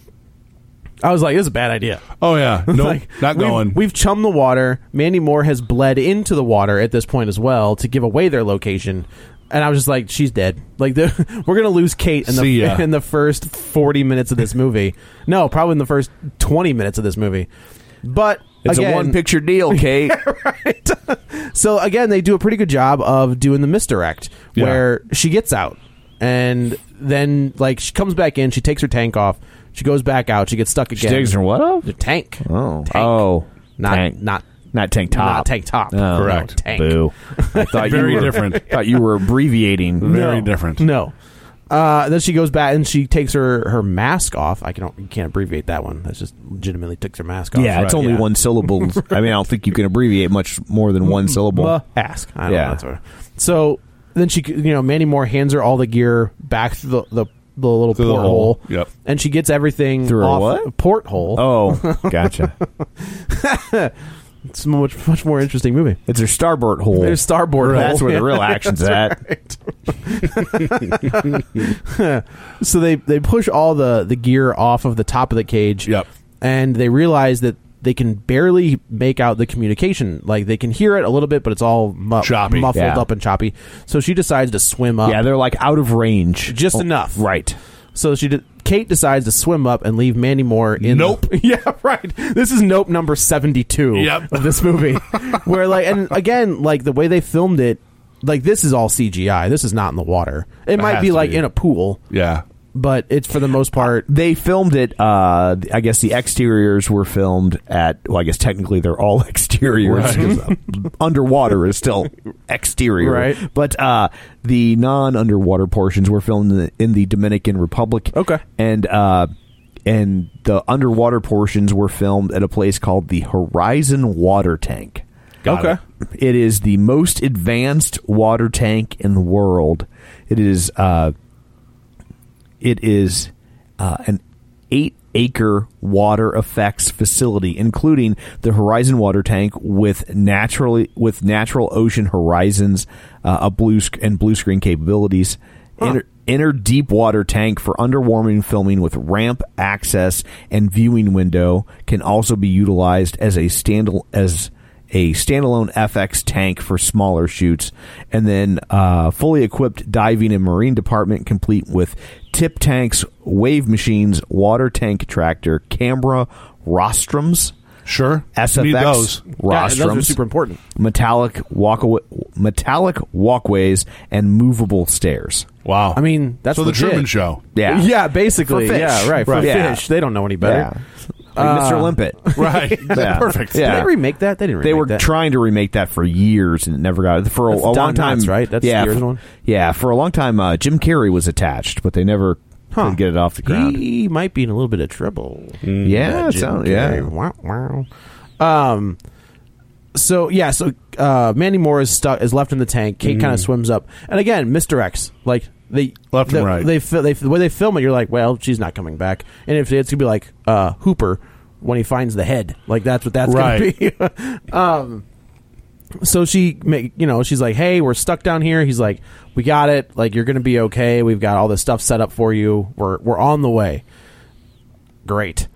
I was like, this is a bad idea. Oh, yeah. No, Like, not we've- going. We've chummed the water. Mandy Moore has bled into the water at this point as well to give away their location. And I was just like, she's dead. Like the, we're gonna lose Kate in the See ya. in the first forty minutes of this movie. No, probably in the first twenty minutes of this movie. But It's again, a one picture deal, Kate. right. So again, they do a pretty good job of doing the misdirect Yeah. where she gets out and then like she comes back in, she takes her tank off, she goes back out, she gets stuck again. She takes her what off? The tank. Oh, Tank. oh, Not tank. not Not tank top. Not tank top. Oh, Correct. No, tank. Boo. I thought Very you were different. Thought you were abbreviating. Very No. different. No. Uh, then she goes back and she takes her, her mask off. I can you can't abbreviate that one. That's just legitimately takes her mask off. Yeah, it's Right, only yeah. one syllable. I mean, I don't think you can abbreviate much more than one syllable. Mask. I don't Yeah. know. That's what, so then she, you know, Mandy Moore hands her all the gear back through the the, the little Through the porthole. hole. Yep. And she gets everything Through her off what? porthole. Oh, gotcha. It's a much much more interesting movie. It's her starboard hole. There's starboard hole. That's where the real action's at. Right. So they they push all the the gear off of the top of the cage. Yep. And they realize that they can barely make out the communication. Like they can hear it a little bit, but it's all mu- Choppy. muffled Yeah. up and choppy. So she decides to swim up. Yeah, they're like out of range. Just Oh, enough. Right. So she de- Kate decides to swim up and leave Mandy Moore in. Nope. The- yeah, right. This is Nope number seventy-two Yep. of this movie. Where like, and again, like the way they filmed it, like this is all C G I. This is not in the water. It, might has be to like be. in a pool, Yeah. but it's for the most part. They filmed it. Uh, I guess the exteriors were filmed at. Well, I guess technically they're all exteriors because uh, underwater is still exterior, right? But uh, the non-underwater portions were filmed in the, in the Dominican Republic. Okay, and uh, and the underwater portions were filmed at a place called the Horizon Water Tank. Got okay, it. It is the most advanced water tank in the world. It is. Uh, It is uh, an eight-acre water effects facility, including the Horizon Water Tank with naturally with natural ocean horizons, uh, a blue sc- and blue screen capabilities. Huh. Inner, inner deep water tank for underwater filming with ramp access and viewing window can also be utilized as a stand as. a standalone F X tank for smaller shoots, and then uh, fully equipped diving and marine department complete with tip tanks, wave machines, water tank tractor, camera, rostrums, Sure, S F X need those. rostrums, yeah, those are super important. metallic walk metallic walkways, and movable stairs. Wow. I mean, that's so the legit. Truman Show. Yeah, yeah, basically, For fish. yeah, right. For Right. Yeah. fish, they don't know any better. Yeah. Like Mister Uh, Limpet. Right. Yeah. Perfect. Yeah. Did they remake that? They didn't. Remake They were that. trying to remake that for years and it never got it. For a, That's a Don long time, Knotts, right? That's yeah, the f- original one? Yeah, for a long time, uh, Jim Carrey was attached, but they never Huh. could get it off the ground. He might be in a little bit of trouble. Yeah, it Jim sound- Carrey. yeah. Wow, wow. Um. So yeah, so uh, Mandy Moore is stuck, is left in the tank. Kate kind of swims up, and again, misdirects. Like they Left the, and right. They, fi- they the way they film it, you're like, well, she's not coming back. And if it's gonna be like uh, Hooper when he finds the head, like that's what that's Right. gonna be. um. So she, make, you know, she's like, "Hey, we're stuck down here." He's like, "We got it. Like, you're gonna be okay. We've got all this stuff set up for you. We're we're on the way." Great.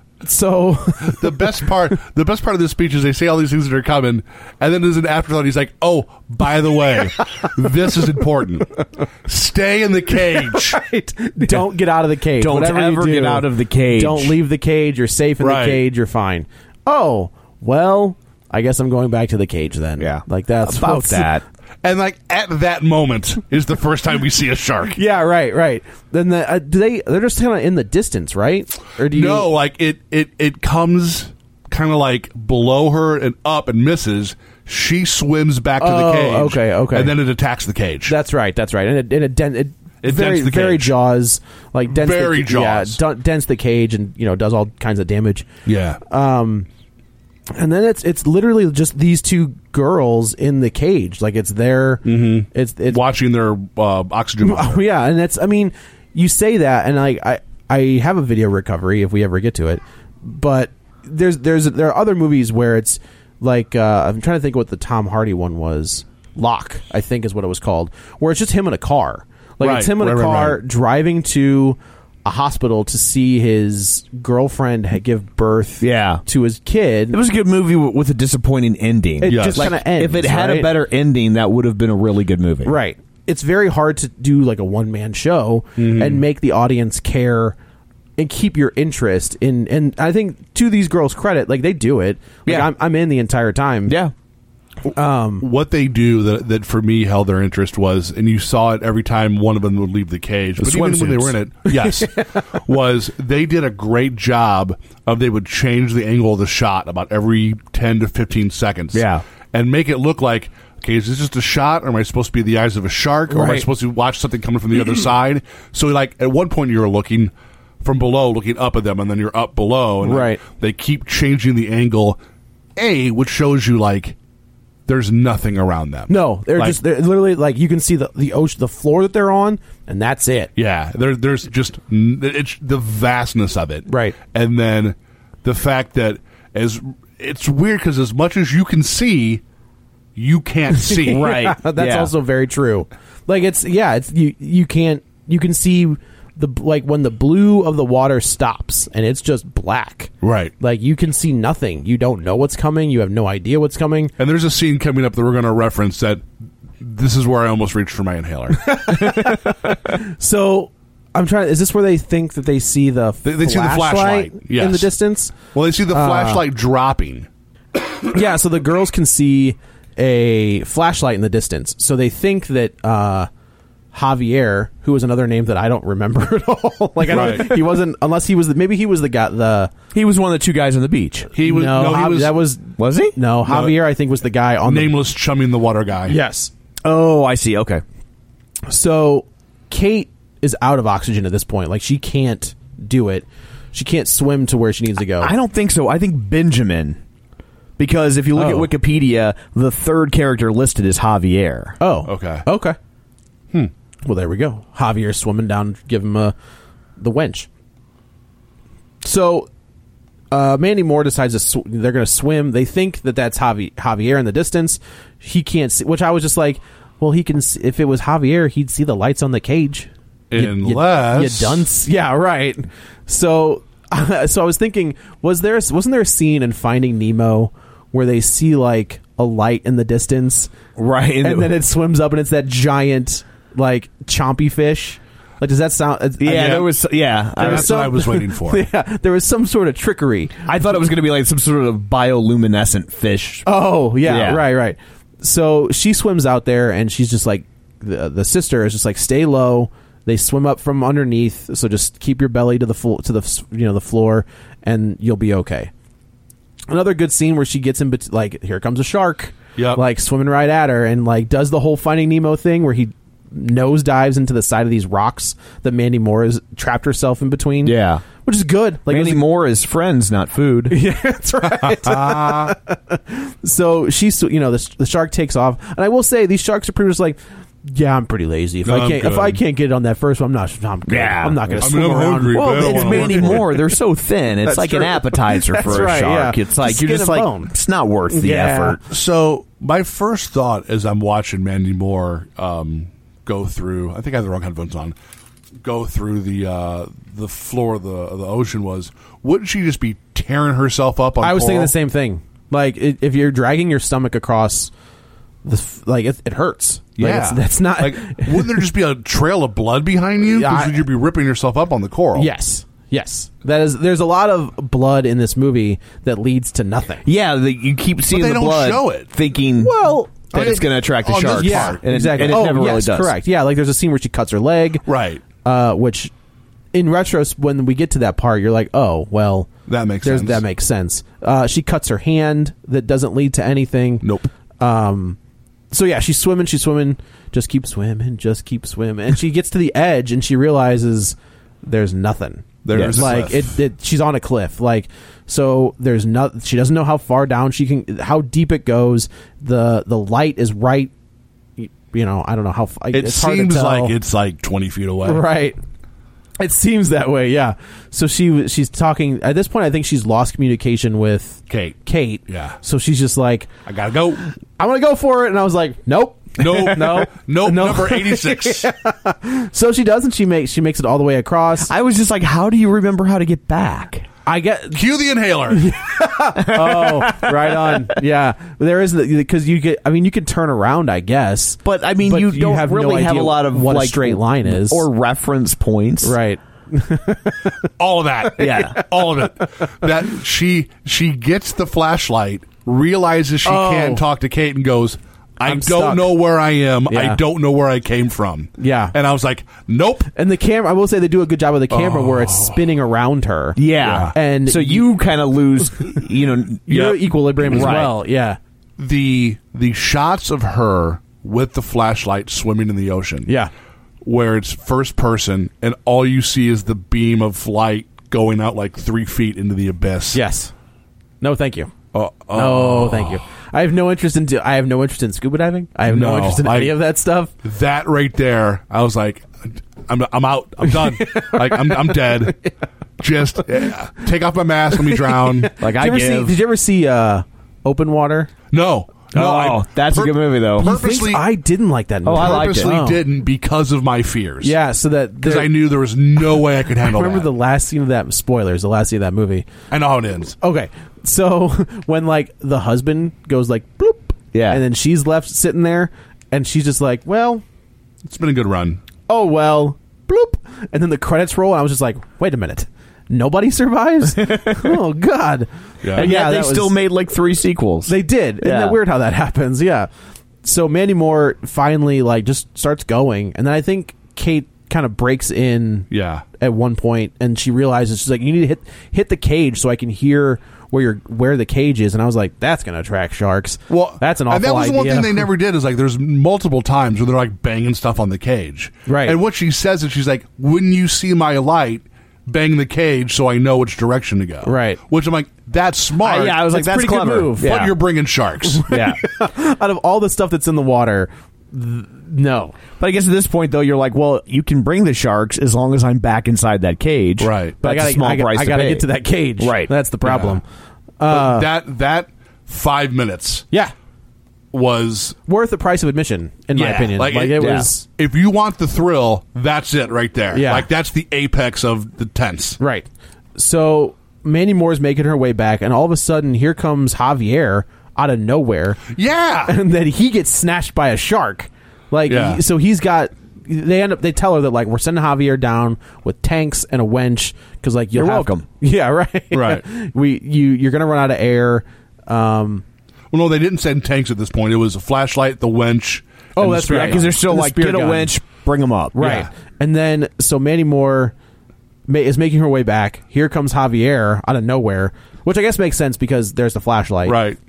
So The best part, the best part of this speech is they say all these things that are coming, and then there's an afterthought. He's like, "Oh, by the way, this is important. Stay in the cage." right. Don't get out of the cage. Don't Whatever you ever do, get out of the cage. Don't leave the cage. You're safe in Right. the cage. You're fine. Oh well, I guess I'm going back to the cage then. Yeah. like that's About what's- that. And like at that moment is the first time we see a shark. Yeah, right, right. Then the uh, do they? They're just kind of in the distance, right? Or do you? No, like it, it, it comes kind of like below her and up and misses. She swims back to Oh, the cage. okay, okay. And then it attacks the cage. That's right. That's right. And it, and it, dent, it, It very dents the very cage. jaws like dents Very the, yeah, jaws. d- dents the cage and you know does all kinds of damage. yeah. Um, and then it's it's literally just these two girls in the cage. Like it's their Mm-hmm. it's it's Watching their uh, oxygen. oh, monitor. yeah, and it's I mean you say that and like I I have a video recovery if we ever get to it, but there's there's there are other movies where it's like uh, I'm trying to think what the Tom Hardy one was. Locke, I think is what it was called, where it's just him in a car. Like Right, it's him in right, a right, car right. driving to a hospital to see his girlfriend ha- give birth Yeah. to his kid. It was a good movie w- with a disappointing ending. It Yes. just Like, kind of ends. if it had a right? better ending, that would have been a really good movie. Right. It's very hard to do like a one man show Mm-hmm. and make the audience care and keep your interest in. And I think to these girls' credit, like they do it. Like, Yeah. I'm, I'm in the entire time. Yeah. Um. What they do that, that for me held their interest was, and you saw it every time one of them would leave the cage, The but even when they swimsuits. were in it, yes, was they did a great job of they would change the angle of the shot about every ten to fifteen seconds. Yeah. And make it look like, okay, is this just a shot, or am I supposed to be the eyes of a shark, or am I Right. supposed to watch something coming from the other side? So, like, at one point you're looking from below, looking up at them, and then you're up below, and Right. they keep changing the angle, A, which shows you, like, there's nothing around them. No, they're Like, just they're literally like you can see the the ocean, the floor that they're on, and that's it. yeah, there, there's just n- it's the vastness of it, Right. And then the fact that as it's weird because as much as you can see, you can't see. Right. That's Yeah. also very true. Like it's yeah, it's you you can't you can see the like when the blue of the water stops and it's just black. Right. Like you can see nothing. You don't know what's coming. You have no idea what's coming. And there's a scene coming up that we're going to reference that this is where I almost reached for my inhaler. So I'm trying. Is this where they think that they see the They- they see the flashlight, yes. in the distance? Well, they see the Uh, flashlight dropping. Yeah. So the girls can see a flashlight in the distance. So they think that uh, Javier, who was another name that I don't remember at all. Like I don't, Right. he wasn't unless he was the, maybe he was the guy the He was one of the two guys on the beach. He was no, no, he Jav- was that was Was he? no Javier. I think was the guy on nameless chumming the water guy. the yes. Oh, I see. Okay. So Kate is out of oxygen at this point. Like she can't do it. She can't swim to where she needs to go. I don't think so. I think Benjamin. Because if you look Oh. at Wikipedia, the third character listed is Javier. Oh, Okay. okay. Hmm. Well, there we go. Javier swimming down, give him a, the wench. So, uh, Mandy Moore decides to sw- they're going to swim. They think that that's Javi- Javier in the distance. He can't see, which I was just like, well, he can. See, if it was Javier, he'd see the lights on the cage. You- you- Unless you dunce, yeah, right. So, so I was thinking, was there wasn't there a scene in Finding Nemo where they see like a light in the distance, Right. and then it swims up and it's that giant like chompy fish? Like, does that sound? uh, Yeah, I mean, there was. Yeah, I, there That's was what I was waiting for. Yeah, there was some sort of trickery. I thought it was going to be like some sort of bioluminescent fish. Oh yeah, Yeah. right, right. So she swims out there, and she's just like the the sister is just like, stay low. They swim up from underneath, so just keep your belly to the full to the you know the floor, and you'll be okay. Another good scene where she gets in, bet- like here comes a shark, Yep. like swimming right at her, and like does the whole Finding Nemo thing where he nose dives into the side of these rocks that Mandy Moore has trapped herself in between. Yeah. which is good. Like it Mandy was a- Moore is friends, not food. Yeah, that's right. So she's, you know, the, the shark takes off, and I will say these sharks are pretty much like, yeah, I'm pretty lazy. If No, I I'm can't, if good. I can't get it on that first one, I'm not. I'm good. Yeah. I'm not going to I swim mean, I'm around. hungry, Well, but I don't it's wanna Mandy work for it. Moore. They're so thin. It's That's like true. an appetizer That's for a right, shark. yeah. It's like Just you're skin just and like bone. it's not worth the Yeah. effort. So my first thought as I'm watching Mandy Moore um, go through, I think I had the wrong headphones on, go through the uh, the floor of the, of the ocean was, wouldn't she just be tearing herself up on I was thinking coral? the same thing. Like it, if you're dragging your stomach across the, f- like it, it hurts. Like, Yeah. it's, that's not like, wouldn't there just be a trail of blood behind you? Yeah, I- Because you'd be ripping yourself up on the coral. Yes, yes. That is. There's a lot of blood in this movie that leads to nothing. Yeah, the, you keep seeing they the don't blood, show it. thinking Well, that I mean, it's going to attract a on this shark. part. Yeah, and it, exactly. and it oh, never yes, really does. correct. Yeah, like there's a scene where she cuts her leg. Right. Uh, which, in retro, when we get to that part, you're like, oh, well, That makes there's, sense. That makes sense. Uh, she cuts her hand. That doesn't lead to anything. Nope. Um, so yeah, she's swimming. She's swimming. Just keep swimming. Just keep swimming. And she gets to the edge, and she realizes there's nothing. There's a like it, cliff. it. She's on a cliff. Like so, there's not. She doesn't know how far down she can, how deep it goes. the The light is right. You know, I don't know how. f- It it's hard to seems tell. like it's like twenty feet away. Right. It seems that way, yeah. So she was- she's talking at this point. I think she's lost communication with Kate. Kate. Yeah. So she's just like, I gotta go. I'm gonna go for it, and I was like, nope, Nope. no, Nope. no. Number eighty-six. So she does, and she makes she makes it all the way across. I was just like, how do you remember how to get back? I get Cue the inhaler. oh right on, yeah. There is because you get. I mean, you can turn around, I guess, But I mean, But you you don't have no really have idea a lot of what a like, straight line is. or reference points, right. All of that. Yeah. All of it. That she she gets the flashlight, realizes she Oh. can't talk to Kate, and goes, I I'm don't stuck. know where I am. Yeah. I don't know where I came from. Yeah. And I was like, nope. And the camera, I will say, they do a good job with the camera where it's spinning around her. Yeah. And so you kind of lose, you know, your Yep. equilibrium as Right. well. Yeah. The the shots of her with the flashlight swimming in the ocean. Yeah. Where it's first person and all you see is the beam of light going out like three feet into the abyss. Yes. No, thank you. Uh, uh, No, thank you. I have no interest in. I have no interest in scuba diving. I have no, No, interest in I- any of that stuff. That right there, I was like, I'm I'm out. I'm done. Like I'm I'm dead. Just eh, take off my mask. Let me drown. like Did I you ever give. see? Did you ever see uh, Open Water? No, no. Oh, I that's a good movie, though. You think- Purposely, I didn't like that movie. Oh, I liked it. purposely Oh. didn't because of my fears. Yeah, so that because there- I knew there was no way I could I handle remember that. the last scene of that. Spoilers. The last scene of that movie. I know how it ends. Okay, so when like the husband goes like bloop, Yeah. and then she's left sitting there, and she's just like, well, It's been a good run. oh well, bloop, and then the credits roll, and I was just like, wait a minute, nobody survives. Oh God, Yeah. and yeah, yet they that was- still made like three sequels. They did. Isn't Yeah. that weird how that happens? Yeah. so Mandy Moore finally like just starts going, and then I think Kate kind of breaks in Yeah. at one point, and she realizes she's like, you need to hit hit the cage so I can hear where you're where the cage is. And I was like, that's gonna attract sharks. Well, that's an awful and that was idea. one thing they never did is like there's multiple times where they're like banging stuff on the cage. Right. And what she says is she's like, when you see my light, bang the cage so I know which direction to go. Right. Which I'm like, that's smart. I- yeah, I was like, It's that's pretty good clever. move. But Yeah. you're bringing sharks. Yeah. Out of all the stuff that's in the water, th- no. But I guess at this point, though, you're like, well, you can bring the sharks as long as I'm back inside that cage. Right. But I That's gotta, a small I gotta, price I to gotta pay. get to that cage. Right. That's the problem. But Uh, that that five minutes yeah. was Worth the price of admission, in my Yeah, opinion. like Like, it- it yeah. was if you want the thrill, that's it right there. Yeah. Like that's the apex of the tense. right. So Mandy Moore's making her way back, and all of a sudden, here comes Javier out of nowhere, Yeah. and then he gets snatched by a shark. Like, Yeah. he- so he's got. They end up. They tell her that like we're sending Javier down with tanks and a winch because like you'll You're have- welcome. Yeah, right. Right. we you you're gonna run out of air. Um, Well, no, they didn't send tanks at this point. It was a flashlight, the winch. Oh, and the that's spear right, gun. Because they're still The like, spear get a gun. winch, bring them up. Right. Yeah. And then, so Mandy Moore ma- is making her way back. Here comes Javier out of nowhere, which I guess makes sense because there's the flashlight. Right.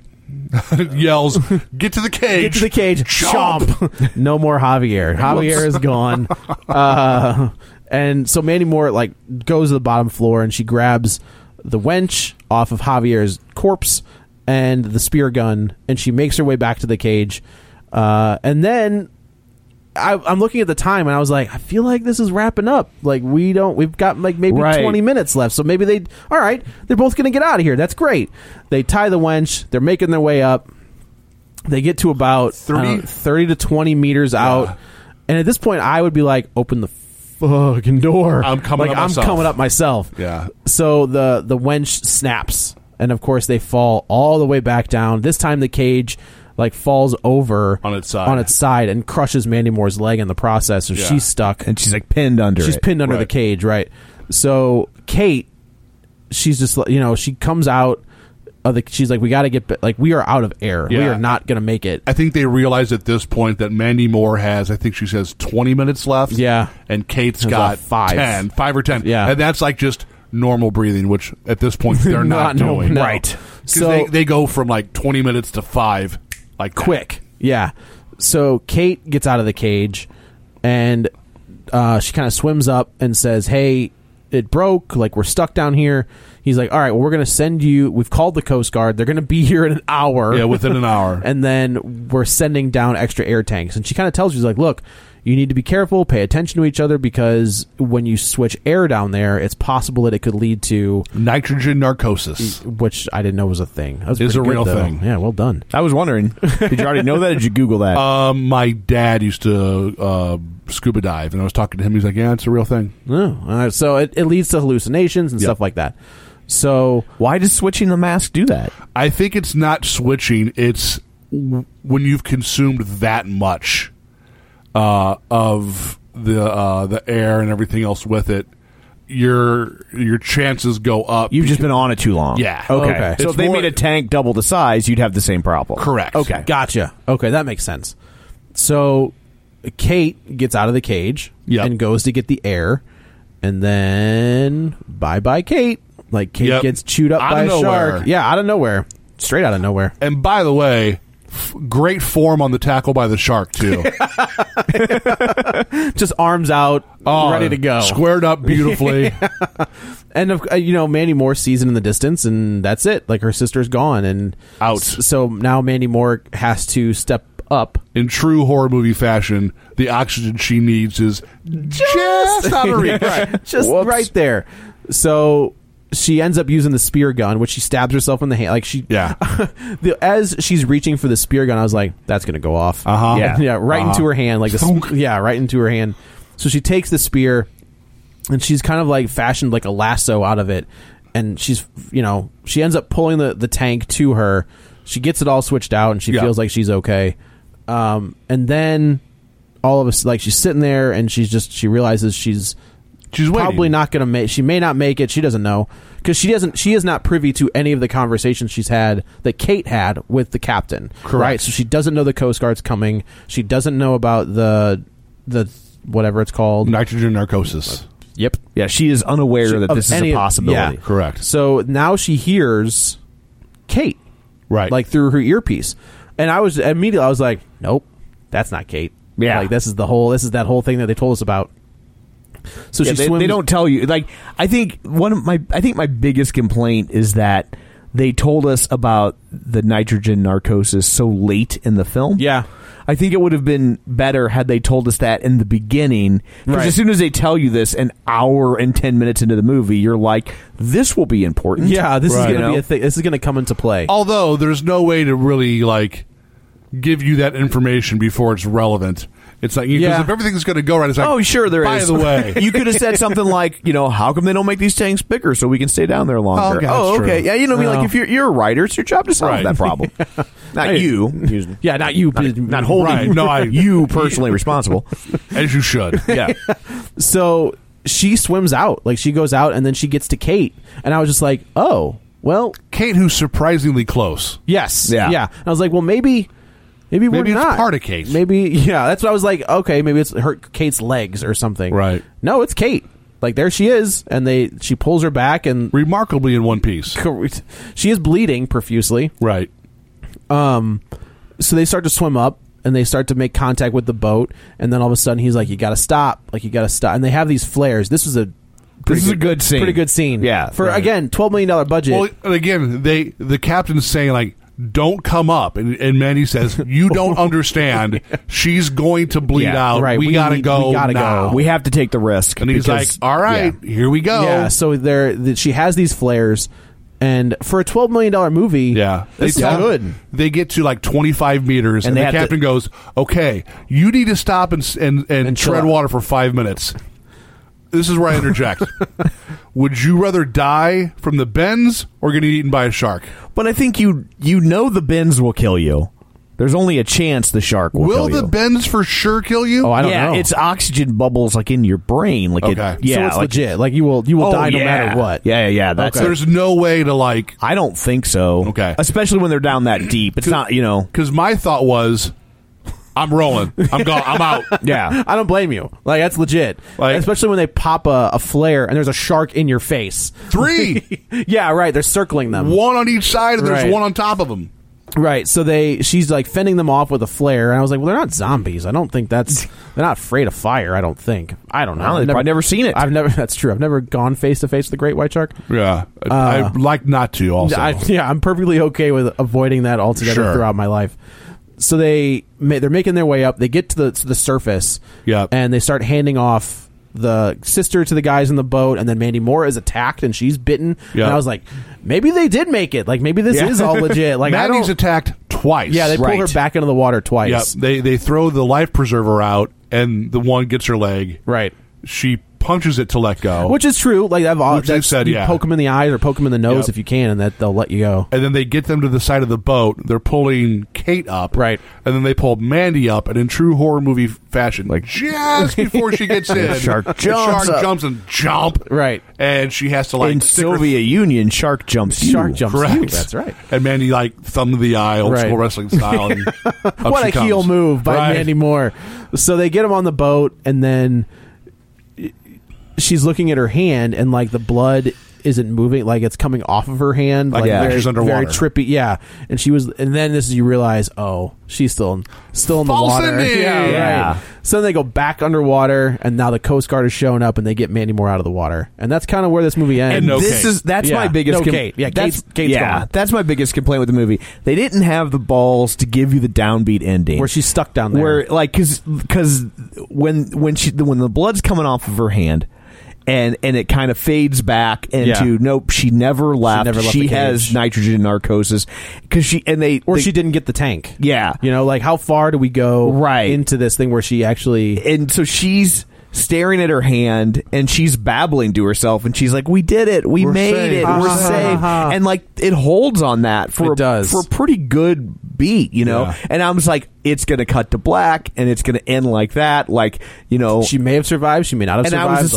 Yells, get to the cage. Get to the cage. Chomp. Chomp. No more Javier. Javier is gone. Uh, and so Mandy Moore, like, goes to the bottom floor and she grabs the winch off of Javier's corpse and the spear gun, and she makes her way back to the cage. Uh, and then I, I'm looking at the time, and I was like, I feel like this is wrapping up. Like we don't, we've got like maybe Right. twenty minutes left, so maybe they. All right, they're both going to get out of here. That's great. They tie the winch. They're making their way up. They get to about thirty? I don't know, thirty to twenty meters out, and at this point, I would be like, open the fucking door. I'm coming like up I'm myself. coming up myself. Yeah. So the the winch snaps, and of course they fall all the way back down. This time the cage like falls over On its side. on its side and crushes Mandy Moore's leg in the process, so Yeah. she's stuck. And she's like pinned under She's it. pinned under the Right. cage, right? So Kate, she's just you know she comes out of the. She's like, we got to get ba- like we are out of air. We Yeah. are not going to make it. I think they realized at this point that Mandy Moore has, I think she says twenty minutes left. Yeah. And Kate's Has got a five. ten, five or ten. Yeah. And that's like just normal breathing, which at this point they're not, Not no- doing. no. Right. Because So- they, they go from like twenty minutes to five, like that. Quick, yeah. So Kate gets out of the cage, and uh, she kind of swims up and says, "Hey, it broke. Like we're stuck down here." He's like, "All right, well, we're going to send you. We've called the Coast Guard. They're going to be here in an hour. Yeah, within an hour. and then we're sending down extra air tanks." And she kind of tells you, she's like, "Look, you need to be careful, pay attention to each other, because when you switch air down there, it's possible that it could lead to Nitrogen narcosis. which I didn't know was a thing. That was Is pretty a good, real though. thing. Yeah, well done. I was wondering, did you already know that or did you Google that? Um, my dad used to uh, scuba dive, and I was talking to him. He's like, "Yeah, it's a real thing." Oh, uh, so it, it leads to hallucinations and Yep. stuff like that. So Why does switching the mask do that? I think it's not switching. It's w- when you've consumed that much uh, of the uh, the air and everything else with it, your your chances go up. You've just because- been on it too long. Yeah. Okay. Okay. So It's if they more- made a tank double the size, you'd have the same problem. Correct. Okay. gotcha. Okay, that makes sense. So Kate gets out of the cage Yep. and goes to get the air, and then bye bye Kate. Like Kate Yep. gets chewed up Out by of a nowhere. shark. Yeah, out of nowhere, straight out of nowhere. And by the way, f- great form on the tackle by the shark too. Just arms out, Oh, ready to go. squared up beautifully. And of- uh, you know, Mandy Moore sees it in the distance, and that's it. Like her sister's gone, and Out. s- So now Mandy Moore has to step up. In true horror movie fashion, the oxygen she needs is just out of reach. Right. Just Whoops. right there. So she ends up using the spear gun, which she stabs herself in the hand. Like she, Yeah. the, as she's reaching for the spear gun, I was like, "That's gonna go off." Uh-huh. Yeah, yeah, right Uh-huh. into her hand, like this. Thunk. Yeah, right into her hand. So she takes the spear, and she's kind of like fashioned like a lasso out of it, and she's, you know, she ends up pulling the the tank to her. She gets it all switched out, and she Yeah. feels like she's okay. Um, and then all of us, like she's sitting there, and she's just she realizes she's She's waiting. probably not going to make. She may not make it. She doesn't know because she doesn't. She is not privy to any of the conversations she's had that Kate had with the captain. Correct. Right. So she doesn't know the Coast Guard's coming. She doesn't know about the the whatever it's called. Nitrogen narcosis. Yep. Yeah, she is unaware She- that of this is any- a possibility. yeah. Correct. So now she hears Kate, Right. like through her earpiece, and I was immediately I was like, nope, that's not Kate. Yeah. Like this is the whole this is that whole thing that they told us about. So Yeah, she they, swims. they don't tell you. Like, I think one of my, I think my biggest complaint is that they told us about the nitrogen narcosis so late in the film. Yeah. I think it would have been better had they told us that in the beginning. Because Right. as soon as they tell you this an hour and ten minutes into the movie, you're like, this will be important. Yeah, this Right. is You going to know? be a thing. This is going to come into play. Although there's no way to really like give you that information before it's relevant. It's like because Yeah. if everything's going to go right, it's like Oh, sure, there by is. the way, you could have said something like, you know, how come they don't make these tanks bigger so we can stay down there longer? Oh, okay, that's okay. true. Yeah, you know, what I mean, Well. like if you're you're a writer, it's your job to solve Right. that problem. Not Hey. you. Yeah, not you. Not, not holding. Right. No, I- you personally responsible. as you should. Yeah. So she swims out. Like she goes out and then she gets to Kate, and I was just like, oh, well, Kate, who's surprisingly close. yes, Yeah. yeah. And I was like, well, maybe. Maybe we're Maybe it's not part of Kate. Maybe, yeah. That's what I was like. Okay, maybe it's her Kate's legs or something. Right. No, it's Kate. Like there she is, and they she pulls her back, and Remarkably in one piece. she is bleeding profusely. Right. Um, so they start to swim up, and they start to make contact with the boat, and then all of a sudden he's like, "You got to stop! Like you got to stop!" And they have these flares. This was a This is a good scene. pretty good scene. Yeah. for Right. again twelve million dollar budget. Well, and again, they the captain's saying like, "Don't come up," and, and Mandy says, "You don't understand. She's going to bleed Yeah, out. right. We, We gotta need- go. we gotta now." go. We have to take the risk. And he's because- like, "All right, yeah. here we go." Yeah, so there th- she has these flares, and for a twelve million dollar movie, Yeah, this is tell- good. They get to like twenty-five meters, And and, they the have to- captain goes, "Okay, you need to stop and s- and, and, And chill tread out. water for five minutes." This is where I interject. Would you rather die from the bends or get eaten by a shark? But I think you you know the bends will kill you. There's only a chance the shark will, Will kill the you. bends for sure kill you? Oh, I don't yeah, know. it's oxygen bubbles like in your brain. Like Okay. it, yeah, so it's like, legit. Like you will you will Oh, die no yeah. matter what. Yeah, yeah, yeah. That's Okay. There's no way to like. I don't think so. Okay. Especially when they're down that deep. It's not, you know. Because my thought was, I'm rolling. I'm gone. I'm out. Yeah. I don't blame you. Like that's legit. Like- Especially when they pop a, a flare and there's a shark in your face. Three, Yeah, right. They're circling them. one on each side, and there's Right. one on top of them. Right. So they she's like fending them off with a flare, and I was like, well, they're not zombies. I don't think that's they're not afraid of fire. I don't think. I don't know. Well, I've they've probably never seen it. I've never. That's true. I've never gone face to face with the great white shark. Yeah, I I'd like not to. Also, I, yeah, I'm perfectly okay with avoiding that altogether Sure. throughout my life. So they ma- they're making their way up. They get to the to the surface. Yep. And they start handing off the sister to the guys in the boat, and then Mandy Moore is attacked and she's bitten. Yep. And I was like, maybe they did make it. Like maybe this Yeah. is all legit. Like I Mandy's don't. attacked twice. Yeah, they pull Right. her back into the water Yep. twice. They they throw the life preserver out, and the one gets her leg. Right. She punches it to let go. Which is true. Like I've Which they've that's- said, you yeah. poke them in the eyes or poke them in the nose Yep. if you can, and that they'll let you go. and then they get them to the side of the boat. They're pulling Kate up, Right. And then they pull Mandy up, and in true horror movie fashion, like just before she gets in, Shark the jumps shark up. jumps and jump, Right. and she has to like in stick her- Soviet Union, shark jumps you. Shark jumps. Correct. You. That's right. And Mandy like thumb to the eye, old Right. school wrestling style. And up What she a comes. heel move by Right. Mandy Moore. So they get him on the boat, and then she's looking at her hand, and like the blood isn't moving, like it's coming off of her hand, Like, like yeah, very, she's underwater. very trippy. Yeah, and she was, and then this is you realize, oh, she's still in, still in the False water. ending! Yeah, Yeah. right. So then they go back underwater, and now the Coast Guard is showing up, and they get Mandy Moore out of the water, and that's kind of where this movie ends. And no this Kate. is that's Yeah, my biggest no com- Kate. Yeah, that's, Kate's- Kate's yeah, gone. that's my biggest complaint with the movie. They didn't have the balls to give you the downbeat ending where she's stuck down there. where like because because when when she when the blood's coming off of her hand and and it kind of fades back into Yeah. nope, she never left. never left She the has cage. nitrogen narcosis because she and they or they- she didn't get the tank. yeah. You know, like how far do we go Right. into this thing where she actually And so she's staring at her hand and she's babbling to herself and she's like, we did it, we We're made safe. it, Ha, we're ha, safe. ha, ha. And like it holds on that for It a, does. for a pretty good beat, you know. Yeah. And I was like, it's gonna cut to black and it's gonna end like that, like, you know. she may have survived, she may not have and survived. I was just like,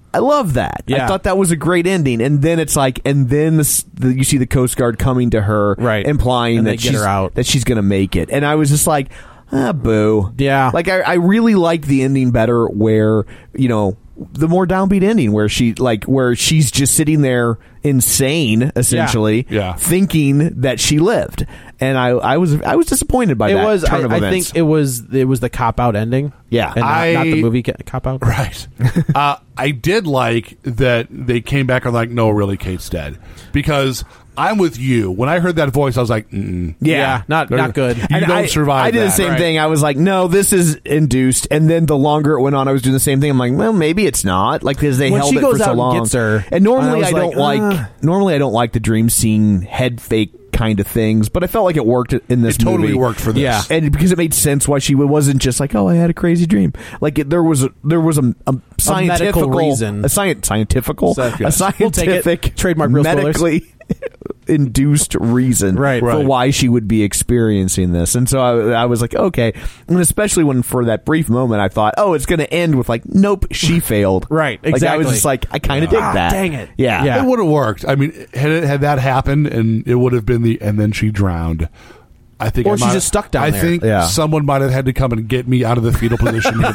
I love that. Yeah. I thought that was a great ending. And then it's like, and then the, the, you see the Coast Guard coming to her, right, implying and that they get she's her out. that she's going to make it. And I was just like, ah, boo. Yeah. Like I, I really liked the ending better, where you know the more downbeat ending, where she like where she's just sitting there insane, essentially, Yeah. Yeah. thinking that she lived. And I, I was I was disappointed by it that. was. turn I, of I events. think it was. It was the cop out ending. Yeah. and not, I- not the movie cop out. Right. uh, I did like that they came back and like, no, really, Kate's dead. Because I'm with you. When I heard that voice, I was like, mm, Yeah, Yeah, not not good. You And don't I, survive I did the that. same Right. thing. I was like, no, this is induced. And then the longer it went on, I was doing the same thing. I'm like, well, maybe it's not. Like, because they When held she it goes for so out and long. gets her, and normally I I, was don't like, like. uh. Normally I don't like the dream scene head fake kind of things, but I felt like it worked in this It totally movie. worked for this. Yeah. And because it made sense why she wasn't just like, oh, I had a crazy dream. Like it, there was a, there was a, a scientific reason. a science, scientifical, So, a yes. We'll take it. scientific, Trademark real spoilers. medically induced reason Right. for Right. why she would be experiencing this. And so I, I was like, okay. And especially when for that brief moment I thought, oh, it's going to end with like, nope, she failed. Right, Like, I was exactly. just like, I kind of dig Ah, that. dang it. Yeah. Yeah. It would have worked. I mean, had it, had that happened, and it would have been the and then she drowned. I think, Or I she's might- just stuck down I there. think Yeah. someone might have had to come and get me out of the fetal position. to get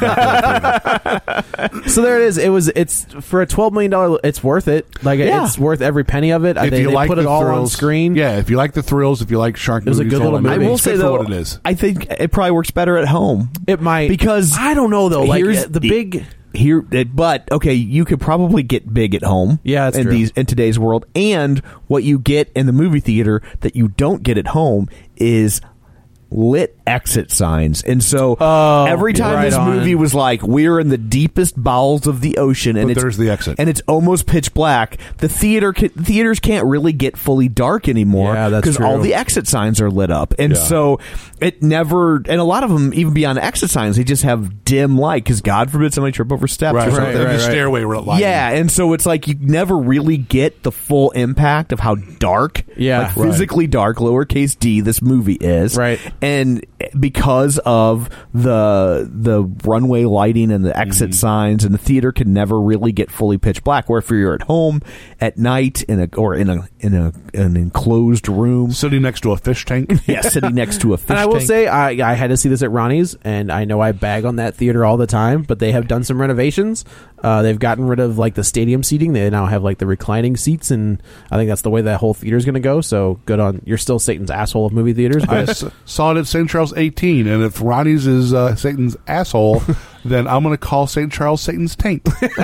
back to the theater. So there it is. It was. It's for a twelve million dollar. It's worth it. Like Yeah. it's worth every penny of it. If they you they like put the it all thrills, on screen. yeah. If you like the thrills, if you like shark It was a movies, good all little that, movie. I will it's say good for though, what it is. I think it probably works better at home. It might Because I don't know though. Like here's the big. here, but okay, you could probably get big at home. Yeah, that's in true. these in today's world, and what you get in the movie theater that you don't get at home is lit exit signs. And so Oh, every time right this on. movie was like, we're in the deepest bowels of the ocean, and But it's there's the exit. and it's almost pitch black. The theater ca- theaters can't really get fully dark anymore Yeah, that's because all true. the exit signs are lit up, and Yeah. so it never. And a lot of them, even beyond exit signs, they just have dim light because God forbid somebody trip over steps Right, or right, something. right, the stairway lighting. Yeah, and so it's like you never really get the full impact of how dark, Yeah. like Right. physically dark, lowercase d, this movie is. Right. And because of the the runway lighting and the exit signs, and the theater can never really get fully pitch black. Where if you're at home at night in a or in a in a an enclosed room, Sitting next to a fish tank. yeah, sitting next to a fish And I will tank. say, I, I had to see this at Ronnie's, and I know I bag on that theater all the time, but they have done some renovations. Uh, they've gotten rid of like the stadium seating. They now have like the reclining seats, and I think that's the way that whole theater is going to go. So good on. You're still Satan's asshole of movie theaters, I but s- saw it at Saint Charles eighteen, and if Ronnie's is uh, Satan's asshole, then I'm going to call Saint Charles Satan's taint. just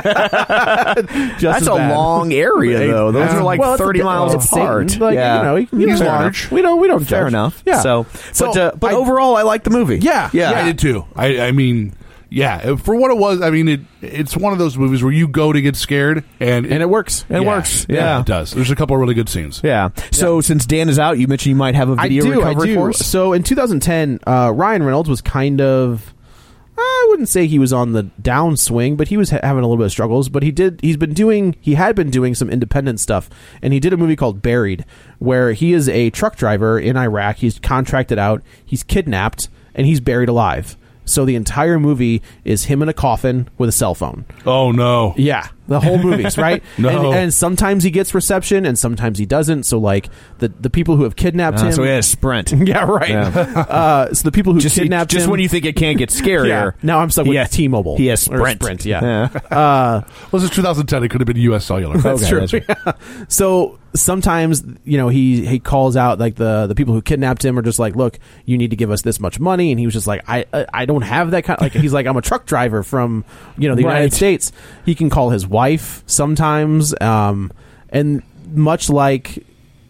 That's as a bad. long area, though. Those Yeah. are like Well, it's a thirty bit- miles it's apart. Satan. Like, yeah, you know, you can- you He's don't- large. We don't. We don't. Fair judge. enough. Yeah. So, but So, uh, but I- overall, I like the movie. Yeah. yeah. I did too. I, I mean, yeah, for what it was, I mean, it it's one of those movies where you go to get scared, and and it works. It yeah, works. Yeah, Yeah. it does. There's a couple of really good scenes. Yeah. So since Dan is out, you mentioned you might have a video I do. I recovery do. for us. So in two thousand ten, uh, Ryan Reynolds was kind of. I wouldn't say he was on the downswing, but he was ha- having a little bit of struggles. But he did. He's been doing. He had been doing some independent stuff, and he did a movie called Buried, where he is a truck driver in Iraq. He's contracted out. He's kidnapped, and he's buried alive. So the entire movie is him in a coffin with a cell phone. Oh no! Yeah, the whole movie's right. No. and, and sometimes he gets reception, and sometimes he doesn't. So like the the people who have kidnapped Uh, him. so he had a sprint. Yeah, right. Yeah. Uh, so the people who just kidnapped just him, when you think it can't get scarier. yeah. Now I'm stuck he with has- T-Mobile. He has Or Sprint. Sprint, yeah. Yeah. Uh, Well, this is twenty ten. It could have been U S Cellular. that's Okay, true. that's right. Yeah. So sometimes, you know, he he calls out like the the people who kidnapped him are just like, look, you need to give us this much money, and he was just like, I I, I don't have that kind. Like he's like, I'm a truck driver from you know the Right. United States. He can call his wife sometimes, um, and much like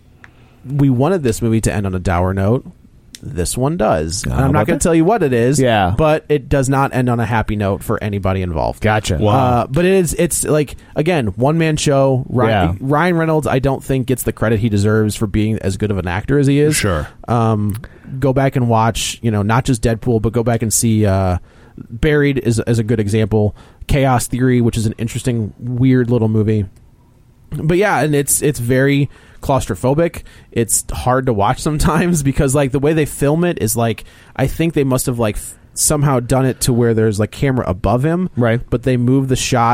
we wanted this movie to end on a dour note. This one does. And I'm about not going that? to tell you what it is. Yeah. But it does not end on a happy note for anybody involved. Gotcha. Wow. Uh, but it is. It's like again, one man show. Ryan, Yeah. Ryan Reynolds, I don't think gets the credit he deserves for being as good of an actor as he is. Sure. Um, go back and watch. You know, not just Deadpool, but go back and see. Uh, Buried is is a good example. Chaos Theory, which is an interesting, weird little movie. But yeah, and it's it's very claustrophobic. It's hard to watch sometimes because like the way they film it is like I think they must have like f- somehow done it to where there's like camera above him, Right. But they move the shot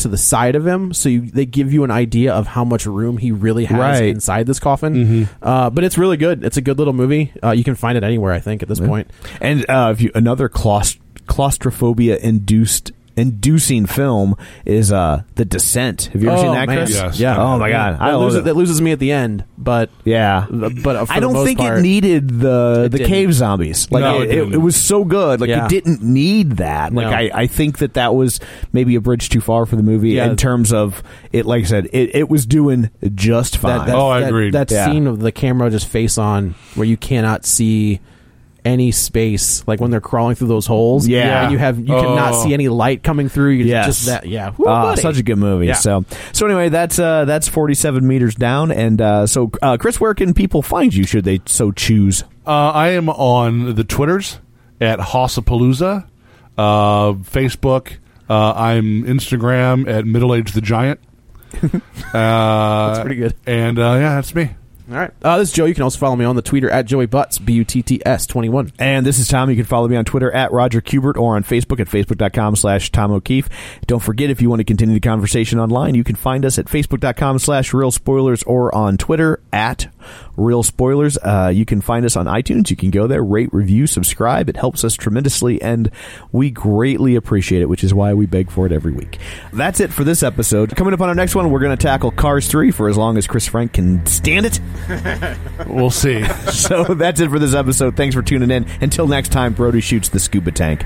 to the side of him, so you, they give you an idea of how much room he really has Right. inside this coffin. Mm-hmm. Uh, but it's really good. It's a good little movie. Uh, you can find it anywhere, I think, at this point. And uh, if you, another claust- claustrophobia induced inducing film is uh, The Descent. Have you ever Oh, seen that, man. Chris? Yes. Yeah. Oh my god, I That love loses, it. that loses me at the end, but Yeah, but uh, for I the don't most think part, it needed the It the didn't. cave zombies. Like No, it, it it, didn't. it was so good. Like Yeah. it didn't need that. Like No. I, I think that that was maybe a bridge too far for the movie Yeah. in terms of it. Like I said, it, it was doing just fine. that, that, Oh, I that, agreed. That Yeah. scene of the camera just face on, where you cannot see any space, like when they're crawling through those holes. Yeah. and you have you cannot Oh. see any light coming through. You Yes. just that. Yeah, Woo, Ah, buddy. such a good movie. Yeah. So, so anyway, that's uh, that's forty-seven meters down. And uh, so, uh, Chris, where can people find you? Should they so choose? Uh, I am on the Twitters at Hossapalooza, uh, Facebook. Uh, I'm Instagram at Middle Age the Giant. uh, That's pretty good. And uh, yeah, that's me. All right, uh, this is Joe. You can also follow me on the Twitter at Joey Butts, B U T T S twenty-one. And this is Tom. You can follow me on Twitter at Roger Kubert or on Facebook at facebook.com slash Tom O'Keefe. Don't forget, if you want to continue the conversation online, you can find us at facebook.com slash Real Spoilers or on Twitter at Real Spoilers. Uh, you can find us on iTunes. You can go there, rate, review, subscribe. It helps us tremendously, and we greatly appreciate it, which is why we beg for it every week. That's it for this episode. Coming up on our next one, we're going to tackle Cars three for as long as Chris Frank can stand it. We'll see. So that's it for this episode. Thanks for tuning in. Until next time, Brody shoots the scuba tank.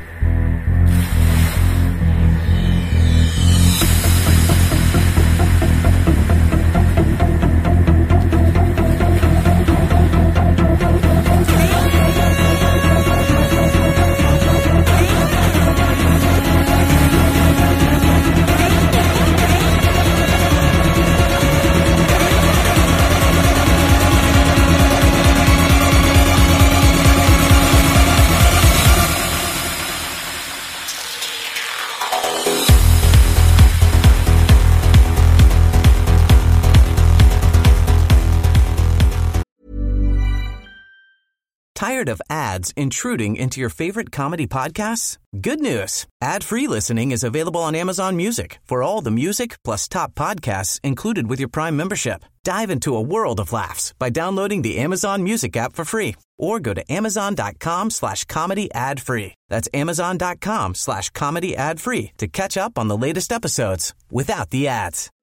Tired of ads intruding into your favorite comedy podcasts? Good news. Ad-free listening is available on Amazon Music for all the music plus top podcasts included with your Prime membership. Dive into a world of laughs by downloading the Amazon Music app for free or go to amazon.com slash comedy ad free. That's amazon.com slash comedy ad free to catch up on the latest episodes without the ads.